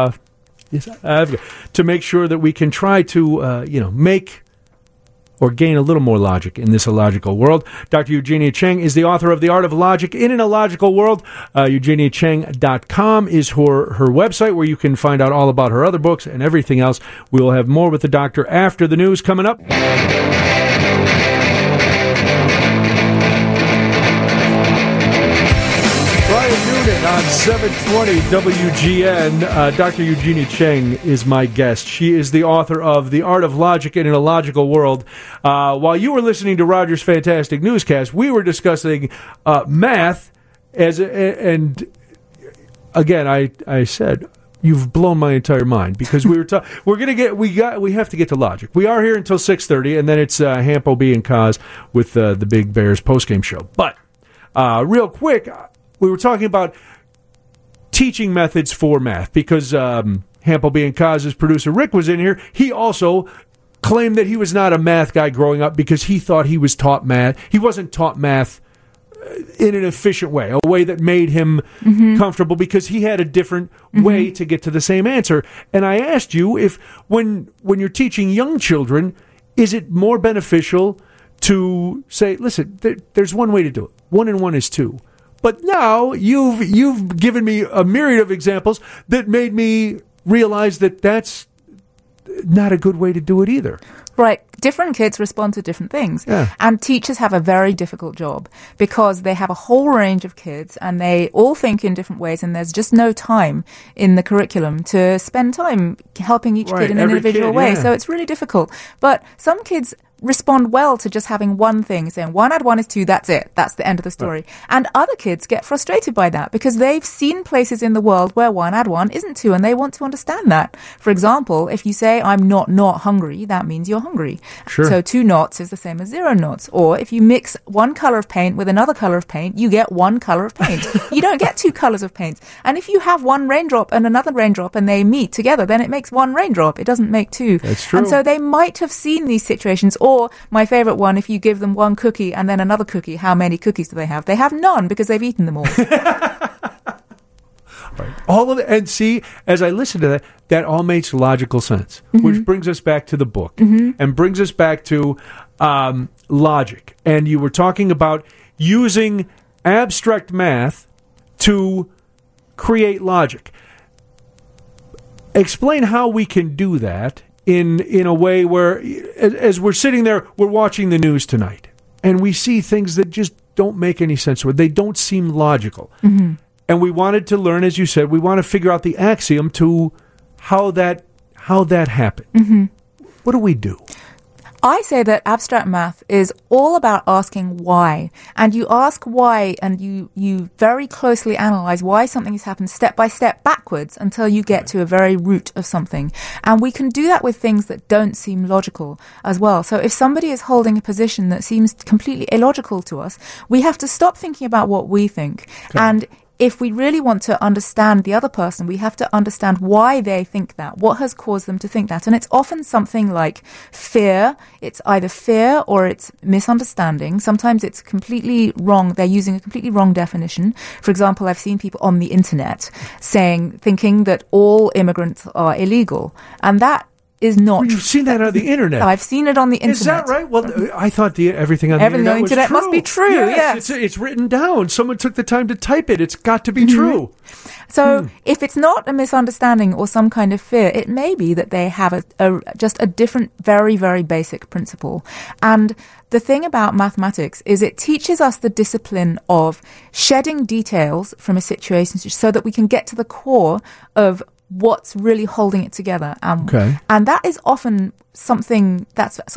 C: to make sure that we can try to make or gain a little more logic in this illogical world. Dr. Eugenia Cheng is the author of The Art of Logic in an Illogical World. EugeniaCheng.com is her website where you can find out all about her other books and everything else. We will have more with the doctor after the news coming up. On 720 WGN, Dr. Eugenia Cheng is my guest. She is the author of The Art of Logic in an Illogical World. While you were listening to Roger's fantastic newscast, we were discussing math, and again, I said, you've blown my entire mind, because we have to get to logic. We are here until 6:30, and then it's Hampo B and Kaz with the Big Bears postgame show. But real quick, we were talking about teaching methods for math, because Hampo B and Kaz's producer Rick was in here. He also claimed that he was not a math guy growing up because he thought he was taught math. He wasn't taught math in an efficient way, a way that made him comfortable, because he had a different way to get to the same answer. And I asked you if when you're teaching young children, is it more beneficial to say, listen, there's one way to do it. 1 and 1 is 2. But now you've given me a myriad of examples that made me realize that that's not a good way to do it either.
K: Right. Different kids respond to different things.
C: Yeah.
K: And teachers have a very difficult job because they have a whole range of kids and they all think in different ways, and there's just no time in the curriculum to spend time helping each kid in an individual way.
C: Yeah.
K: So it's really difficult. But some kids respond well to just having one thing, saying 1 add 1 is 2, that's it, that's the end of the story. Right. And other kids get frustrated by that because they've seen places in the world where 1 add 1 isn't 2, and they want to understand that. For example, if you say I'm not hungry, that means you're hungry.
C: Sure.
K: So 2 knots is the same as 0 knots. Or if you mix one color of paint with another color of paint, you get one color of paint. You don't get 2 colors of paint. And if you have one raindrop and another raindrop and they meet together, then it makes one raindrop. It doesn't make 2.
C: That's true.
K: And so they might have seen these situations. Or my favorite one, if you give them one cookie and then another cookie, how many cookies do they have? They have none because they've eaten them all.
C: Right. All of it, and see, as I listen to that all makes logical sense, which brings us back to the book and brings us back to logic. And you were talking about using abstract math to create logic. Explain how we can do that in a way where, as we're sitting there, we're watching the news tonight, and we see things that just don't make any sense, or they don't seem logical. And we wanted to learn, as you said, we want to figure out the axiom to how that happened. What do we do?
K: I say that abstract math is all about asking why. And you ask why, and you very closely analyze why something has happened step by step backwards until you get to a very root of something. And we can do that with things that don't seem logical as well. So if somebody is holding a position that seems completely illogical to us, we have to stop thinking about what we think.
C: Okay.
K: And if we really want to understand the other person, we have to understand why they think that, what has caused them to think that. And it's often something like fear. It's either fear or it's misunderstanding. Sometimes it's completely wrong. They're using a completely wrong definition. For example, I've seen people on the internet thinking that all immigrants are illegal. And that is not.
C: You've seen that on the internet.
K: I've seen it on the internet.
C: Is that right? Well, I thought everything on the internet was true.
K: Must be true. Yes.
C: It's written down. Someone took the time to type it. It's got to be true.
K: So if it's not a misunderstanding or some kind of fear, it may be that they have just a different, very, very basic principle. And the thing about mathematics is it teaches us the discipline of shedding details from a situation so that we can get to the core of what's really holding it together. And that is often something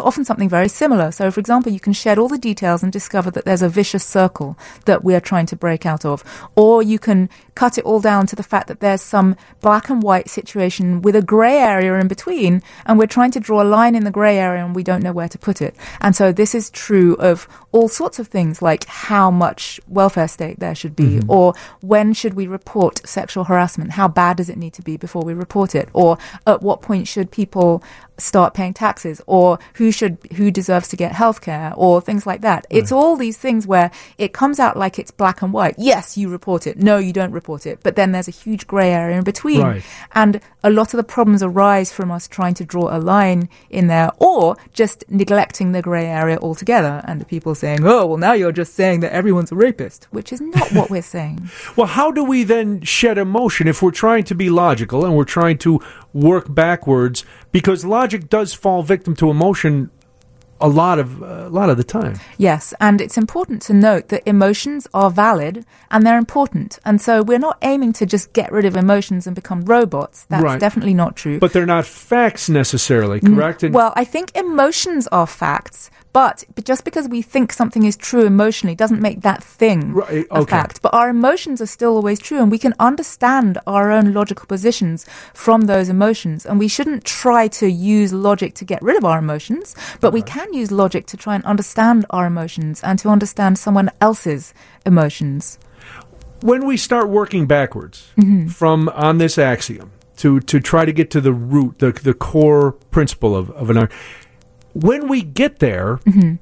K: very similar. So, for example, you can shed all the details and discover that there's a vicious circle that we are trying to break out of. Or you can cut it all down to the fact that there's some black and white situation with a grey area in between, and we're trying to draw a line in the grey area and we don't know where to put it. And so this is true of all sorts of things, like how much welfare state there should be, or when should we report sexual harassment? How bad does it need to be before we report it? Or at what point should people start paying taxes, or who deserves to get healthcare, or things like that. Right. It's all these things where it comes out like it's black and white. Yes, you report it. No, you don't report it. But then there's a huge grey area in between. Right. And a lot of the problems arise from us trying to draw a line in there, or just neglecting the grey area altogether, and the people saying, oh, well, now you're just saying that everyone's a rapist, which is not what we're saying.
C: Well, how do we then shed emotion if we're trying to be logical and we're trying to work backwards? Because logic does fall victim to emotion a lot of the time.
K: Yes, and it's important to note that emotions are valid and they're important. And so we're not aiming to just get rid of emotions and become robots. That's definitely not true.
C: But they're not facts necessarily, correct?
K: Well, I think emotions are facts. But just because we think something is true emotionally doesn't make that thing a fact. But our emotions are still always true, and we can understand our own logical positions from those emotions. And we shouldn't try to use logic to get rid of our emotions, but we can use logic to try and understand our emotions and to understand someone else's emotions.
C: When we start working backwards from on this axiom to try to get to the root, the core principle of an art, when we get there, and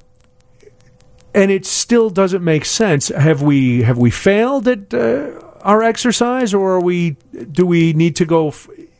C: it still doesn't make sense, have we failed at our exercise, or do we need to go?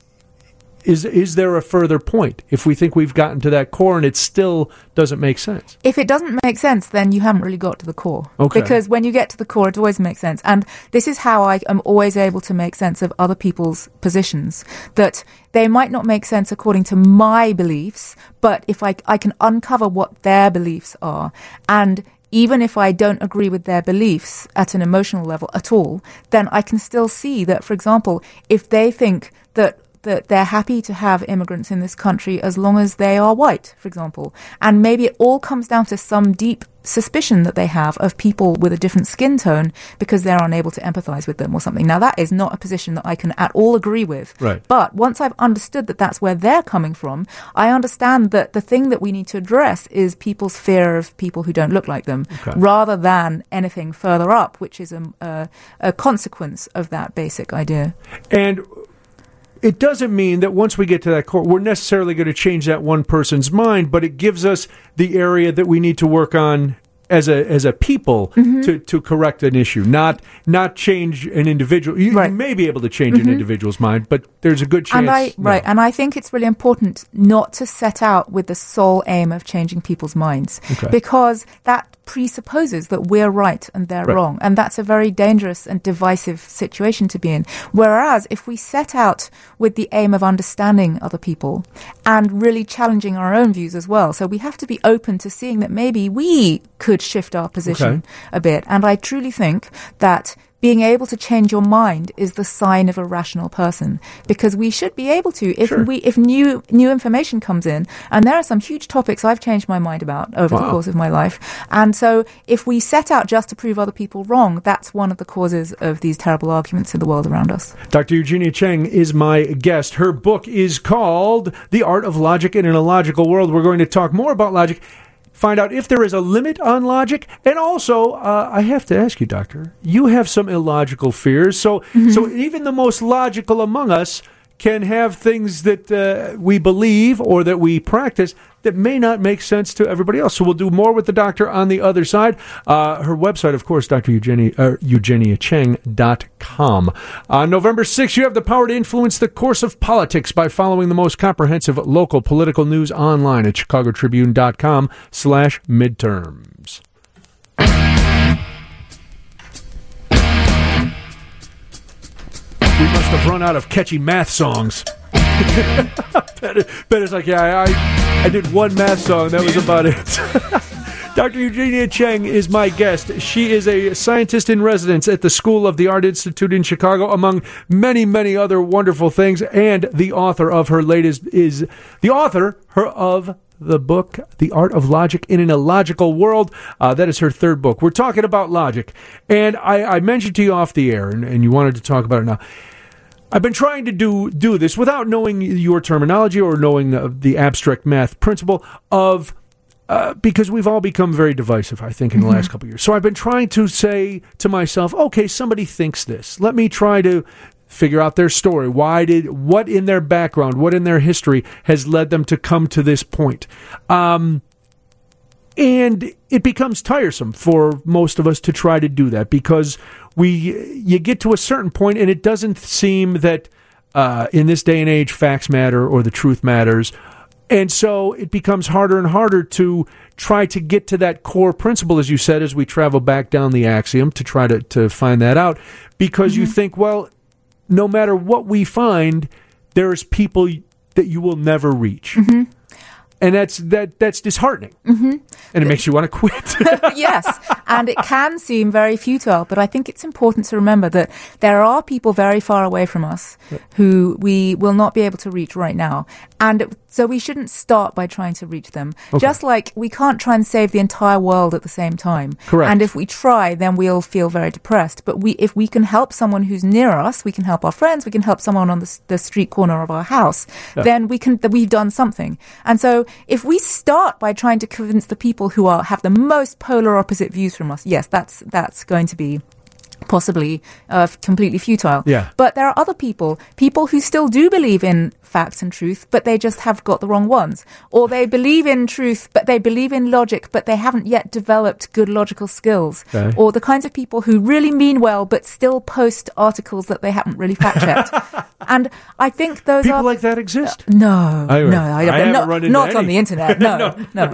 C: Is there a further point if we think we've gotten to that core and it still doesn't make sense?
K: If it doesn't make sense, then you haven't really got to the core.
C: Okay.
K: Because when you get to the core, it always makes sense. And this is how I am always able to make sense of other people's positions, that they might not make sense according to my beliefs, but if I can uncover what their beliefs are, and even if I don't agree with their beliefs at an emotional level at all, then I can still see that, for example, if they think that they're happy to have immigrants in this country as long as they are white, for example. And maybe it all comes down to some deep suspicion that they have of people with a different skin tone because they're unable to empathize with them or something. Now, that is not a position that I can at all agree with.
C: Right.
K: But once I've understood that that's where they're coming from, I understand that the thing that we need to address is people's fear of people who don't look like them, rather than anything further up, which is a consequence of that basic idea.
C: And it doesn't mean that once we get to that core, we're necessarily going to change that one person's mind, but it gives us the area that we need to work on as a people to correct an issue, not change an individual. You may be able to change an individual's mind, but there's a good chance.
K: And I think it's really important not to set out with the sole aim of changing people's minds, because that presupposes that we're right and they're wrong, and that's a very dangerous and divisive situation to be in. Whereas if we set out with the aim of understanding other people and really challenging our own views as well, so we have to be open to seeing that maybe we could shift our position a bit. And I truly think that being able to change your mind is the sign of a rational person, because we should be able to, if new information comes in, and there are some huge topics I've changed my mind about over the course of my life. And so if we set out just to prove other people wrong, that's one of the causes of these terrible arguments in the world around us.
C: Dr. Eugenia Cheng is my guest. Her book is called The Art of Logic in an Illogical World. We're going to talk more about logic, find out if there is a limit on logic, and also, I have to ask you, Doctor, you have some illogical fears, so even the most logical among us can have things that we believe or that we practice that may not make sense to everybody else. So we'll do more with the doctor on the other side. Her website, of course, EugeniaCheng.com. On November 6th, you have the power to influence the course of politics by following the most comprehensive local political news online at chicagotribune.com/midterms. We must have run out of catchy math songs. Better's like, yeah, I did one math song. That was about it. Dr. Eugenia Cheng is my guest. She is a scientist in residence at the School of the Art Institute in Chicago, among many, many other wonderful things, and the author of her latest of the book, The Art of Logic in an Illogical World. That is her third book. We're talking about logic. And I mentioned to you off the air, and you wanted to talk about it now. I've been trying to do this without knowing your terminology or knowing the abstract math principle of, because we've all become very divisive, I think, in the last couple of years. So I've been trying to say to myself, okay, somebody thinks this. Let me try to figure out their story. What in their background, what in their history has led them to come to this point? And it becomes tiresome for most of us to try to do that, because you get to a certain point and it doesn't seem that in this day and age facts matter or the truth matters. And so it becomes harder and harder to try to get to that core principle, as you said, as we travel back down the axiom to try to find that out, because you think, well, no matter what we find, there's people that you will never reach. And that's disheartening. And it makes you want to quit.
K: Yes, and it can seem very futile, but I think it's important to remember that there are people very far away from us who we will not be able to reach right now. And so we shouldn't start by trying to reach them. Okay. Just like we can't try and save the entire world at the same time.
C: Correct.
K: And if we try, then we'll feel very depressed. But if we can help someone who's near us, we can help our friends, we can help someone on the street corner of our house, then we've done something. And so if we start by trying to convince the people who have the most polar opposite views from us, yes, that's going to be possibly completely futile.
C: Yeah.
K: But there are other people who still do believe in facts and truth, but they just have got the wrong ones. Or they believe in truth, but they believe in logic, but they haven't yet developed good logical skills. Okay. Or the kinds of people who really mean well, but still post articles that they haven't really fact-checked. And I think those
C: people like that exist?
K: No, I haven't run into not on the internet. No.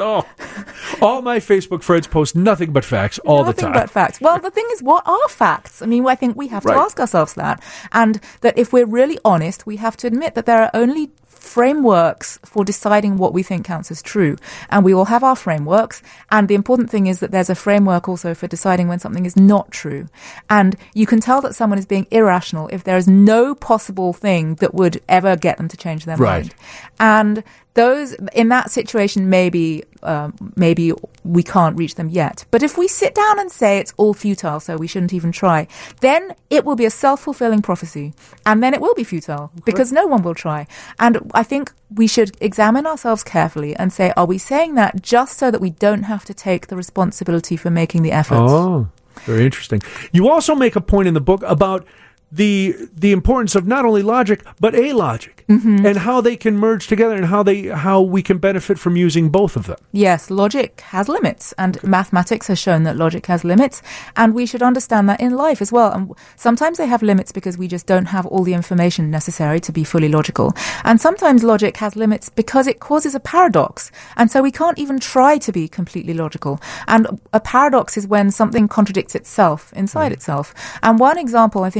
C: All my Facebook friends post nothing but facts all the time.
K: Nothing but facts. Well, the thing is, what are facts? I mean, I think we have to ask ourselves that. And that if we're really honest, we have to admit that there are only frameworks for deciding what we think counts as true. And we all have our frameworks. And the important thing is that there's a framework also for deciding when something is not true. And you can tell that someone is being irrational if there is no possible thing that would ever get them to change their mind. And those in that situation, maybe we can't reach them yet. But if we sit down and say it's all futile, so we shouldn't even try, then it will be a self-fulfilling prophecy. And then it will be futile because no one will try. And I think we should examine ourselves carefully and say, are we saying that just so that we don't have to take the responsibility for making the effort?
C: Oh, very interesting. You also make a point in the book about the importance of not only logic but logic, and how they can merge together, and how we can benefit from using both of them.
K: Yes, logic has limits, and mathematics has shown that logic has limits, and we should understand that in life as well. And sometimes they have limits because we just don't have all the information necessary to be fully logical, and sometimes logic has limits because it causes a paradox, and so we can't even try to be completely logical. And a paradox is when something contradicts itself inside itself. And one example I think is really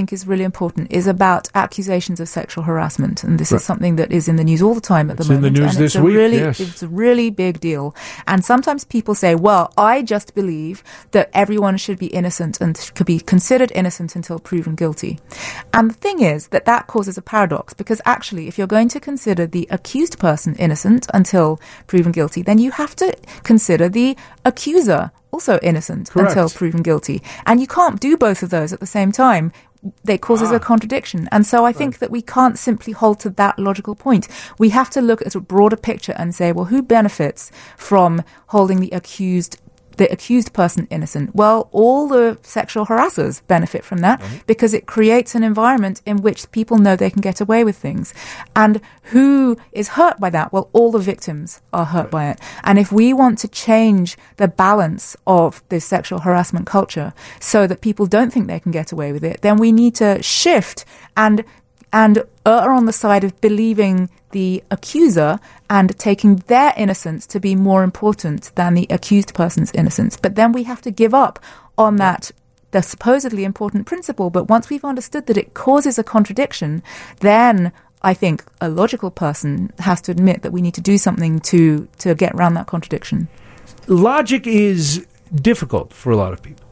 K: really important is about accusations of sexual harassment, and this is something that is in the news all the time at the moment.
C: It's in the news this week, yes.
K: It's a really big deal. And sometimes people say, well, I just believe that everyone should be innocent and could be considered innocent until proven guilty. And the thing is that causes a paradox, because actually, if you're going to consider the accused person innocent until proven guilty, then you have to consider the accuser also innocent until proven guilty. And you can't do both of those at the same time. That causes a contradiction. And so I think that we can't simply hold to that logical point. We have to look at a broader picture and say, well, who benefits from holding the accused person innocent? Well, all the sexual harassers benefit from that because it creates an environment in which people know they can get away with things. And who is hurt by that? Well, all the victims are hurt by it. And if we want to change the balance of this sexual harassment culture so that people don't think they can get away with it, then we need to shift and err on the side of believing the accuser and taking their innocence to be more important than the accused person's innocence. But then we have to give up on the supposedly important principle. But once we've understood that it causes a contradiction, then I think a logical person has to admit that we need to do something to get around that contradiction.
C: Logic is difficult for a lot of people.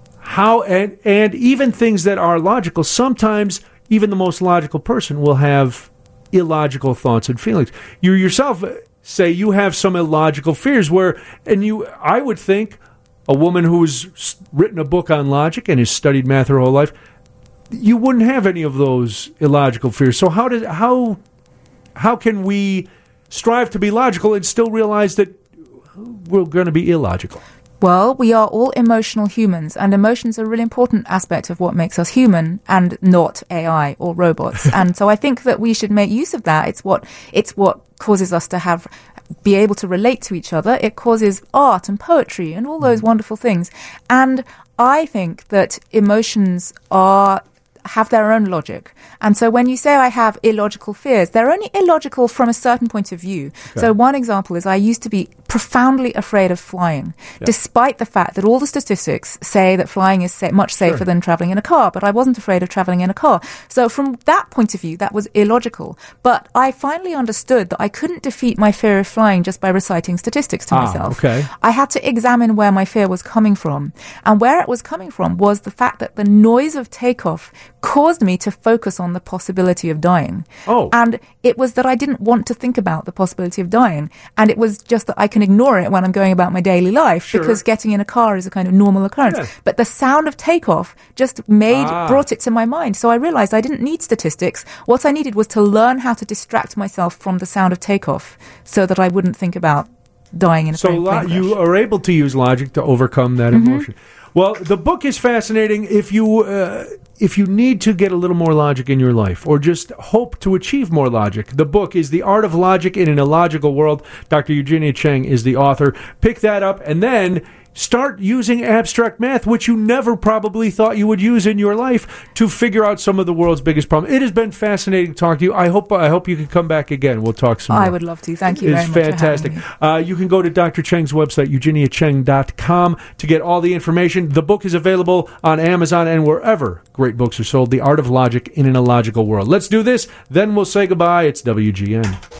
C: And even things that are logical, sometimes even the most logical person will have illogical thoughts and feelings. You yourself say you have some illogical fears I would think a woman who's written a book on logic and has studied math her whole life, you wouldn't have any of those illogical fears. So how can we strive to be logical and still realize that we're going to be illogical?
K: Well, we are all emotional humans, and emotions are a really important aspect of what makes us human and not AI or robots. And so I think that we should make use of that. It's what causes us to be able to relate to each other. It causes art and poetry and all those wonderful things. And I think that emotions have their own logic. And so when you say I have illogical fears, they're only illogical from a certain point of view. Okay. So one example is I used to be profoundly afraid of flying, despite the fact that all the statistics say that flying is much safer than traveling in a car. But I wasn't afraid of traveling in a car. So from that point of view, that was illogical. But I finally understood that I couldn't defeat my fear of flying just by reciting statistics to myself.
C: Okay.
K: I had to examine where my fear was coming from. And where it was coming from was the fact that the noise of takeoff caused me to focus on the possibility of dying.
C: Oh.
K: And it was that I didn't want to think about the possibility of dying. And it was just that I can ignore it when I'm going about my daily life because getting in a car is a kind of normal occurrence. Yeah. But the sound of takeoff just brought it to my mind. So I realized I didn't need statistics. What I needed was to learn how to distract myself from the sound of takeoff so that I wouldn't think about dying in a plane crash.
C: So you are able to use logic to overcome that emotion. Well, the book is fascinating. If you need to get a little more logic in your life or just hope to achieve more logic, the book is The Art of Logic in an Illogical World. Dr. Eugenia Cheng is the author. Pick that up and then start using abstract math, which you never probably thought you would use in your life, to figure out some of the world's biggest problems. It has been fascinating to talk to you. I hope you can come back again. We'll talk some more.
K: I would love to. Thank you very much.
C: It's fantastic. You can go to Dr. Cheng's website, eugeniacheng.com, to get all the information. The book is available on Amazon and wherever great books are sold. The Art of Logic in an Illogical World. Let's do this, then we'll say goodbye. It's WGN.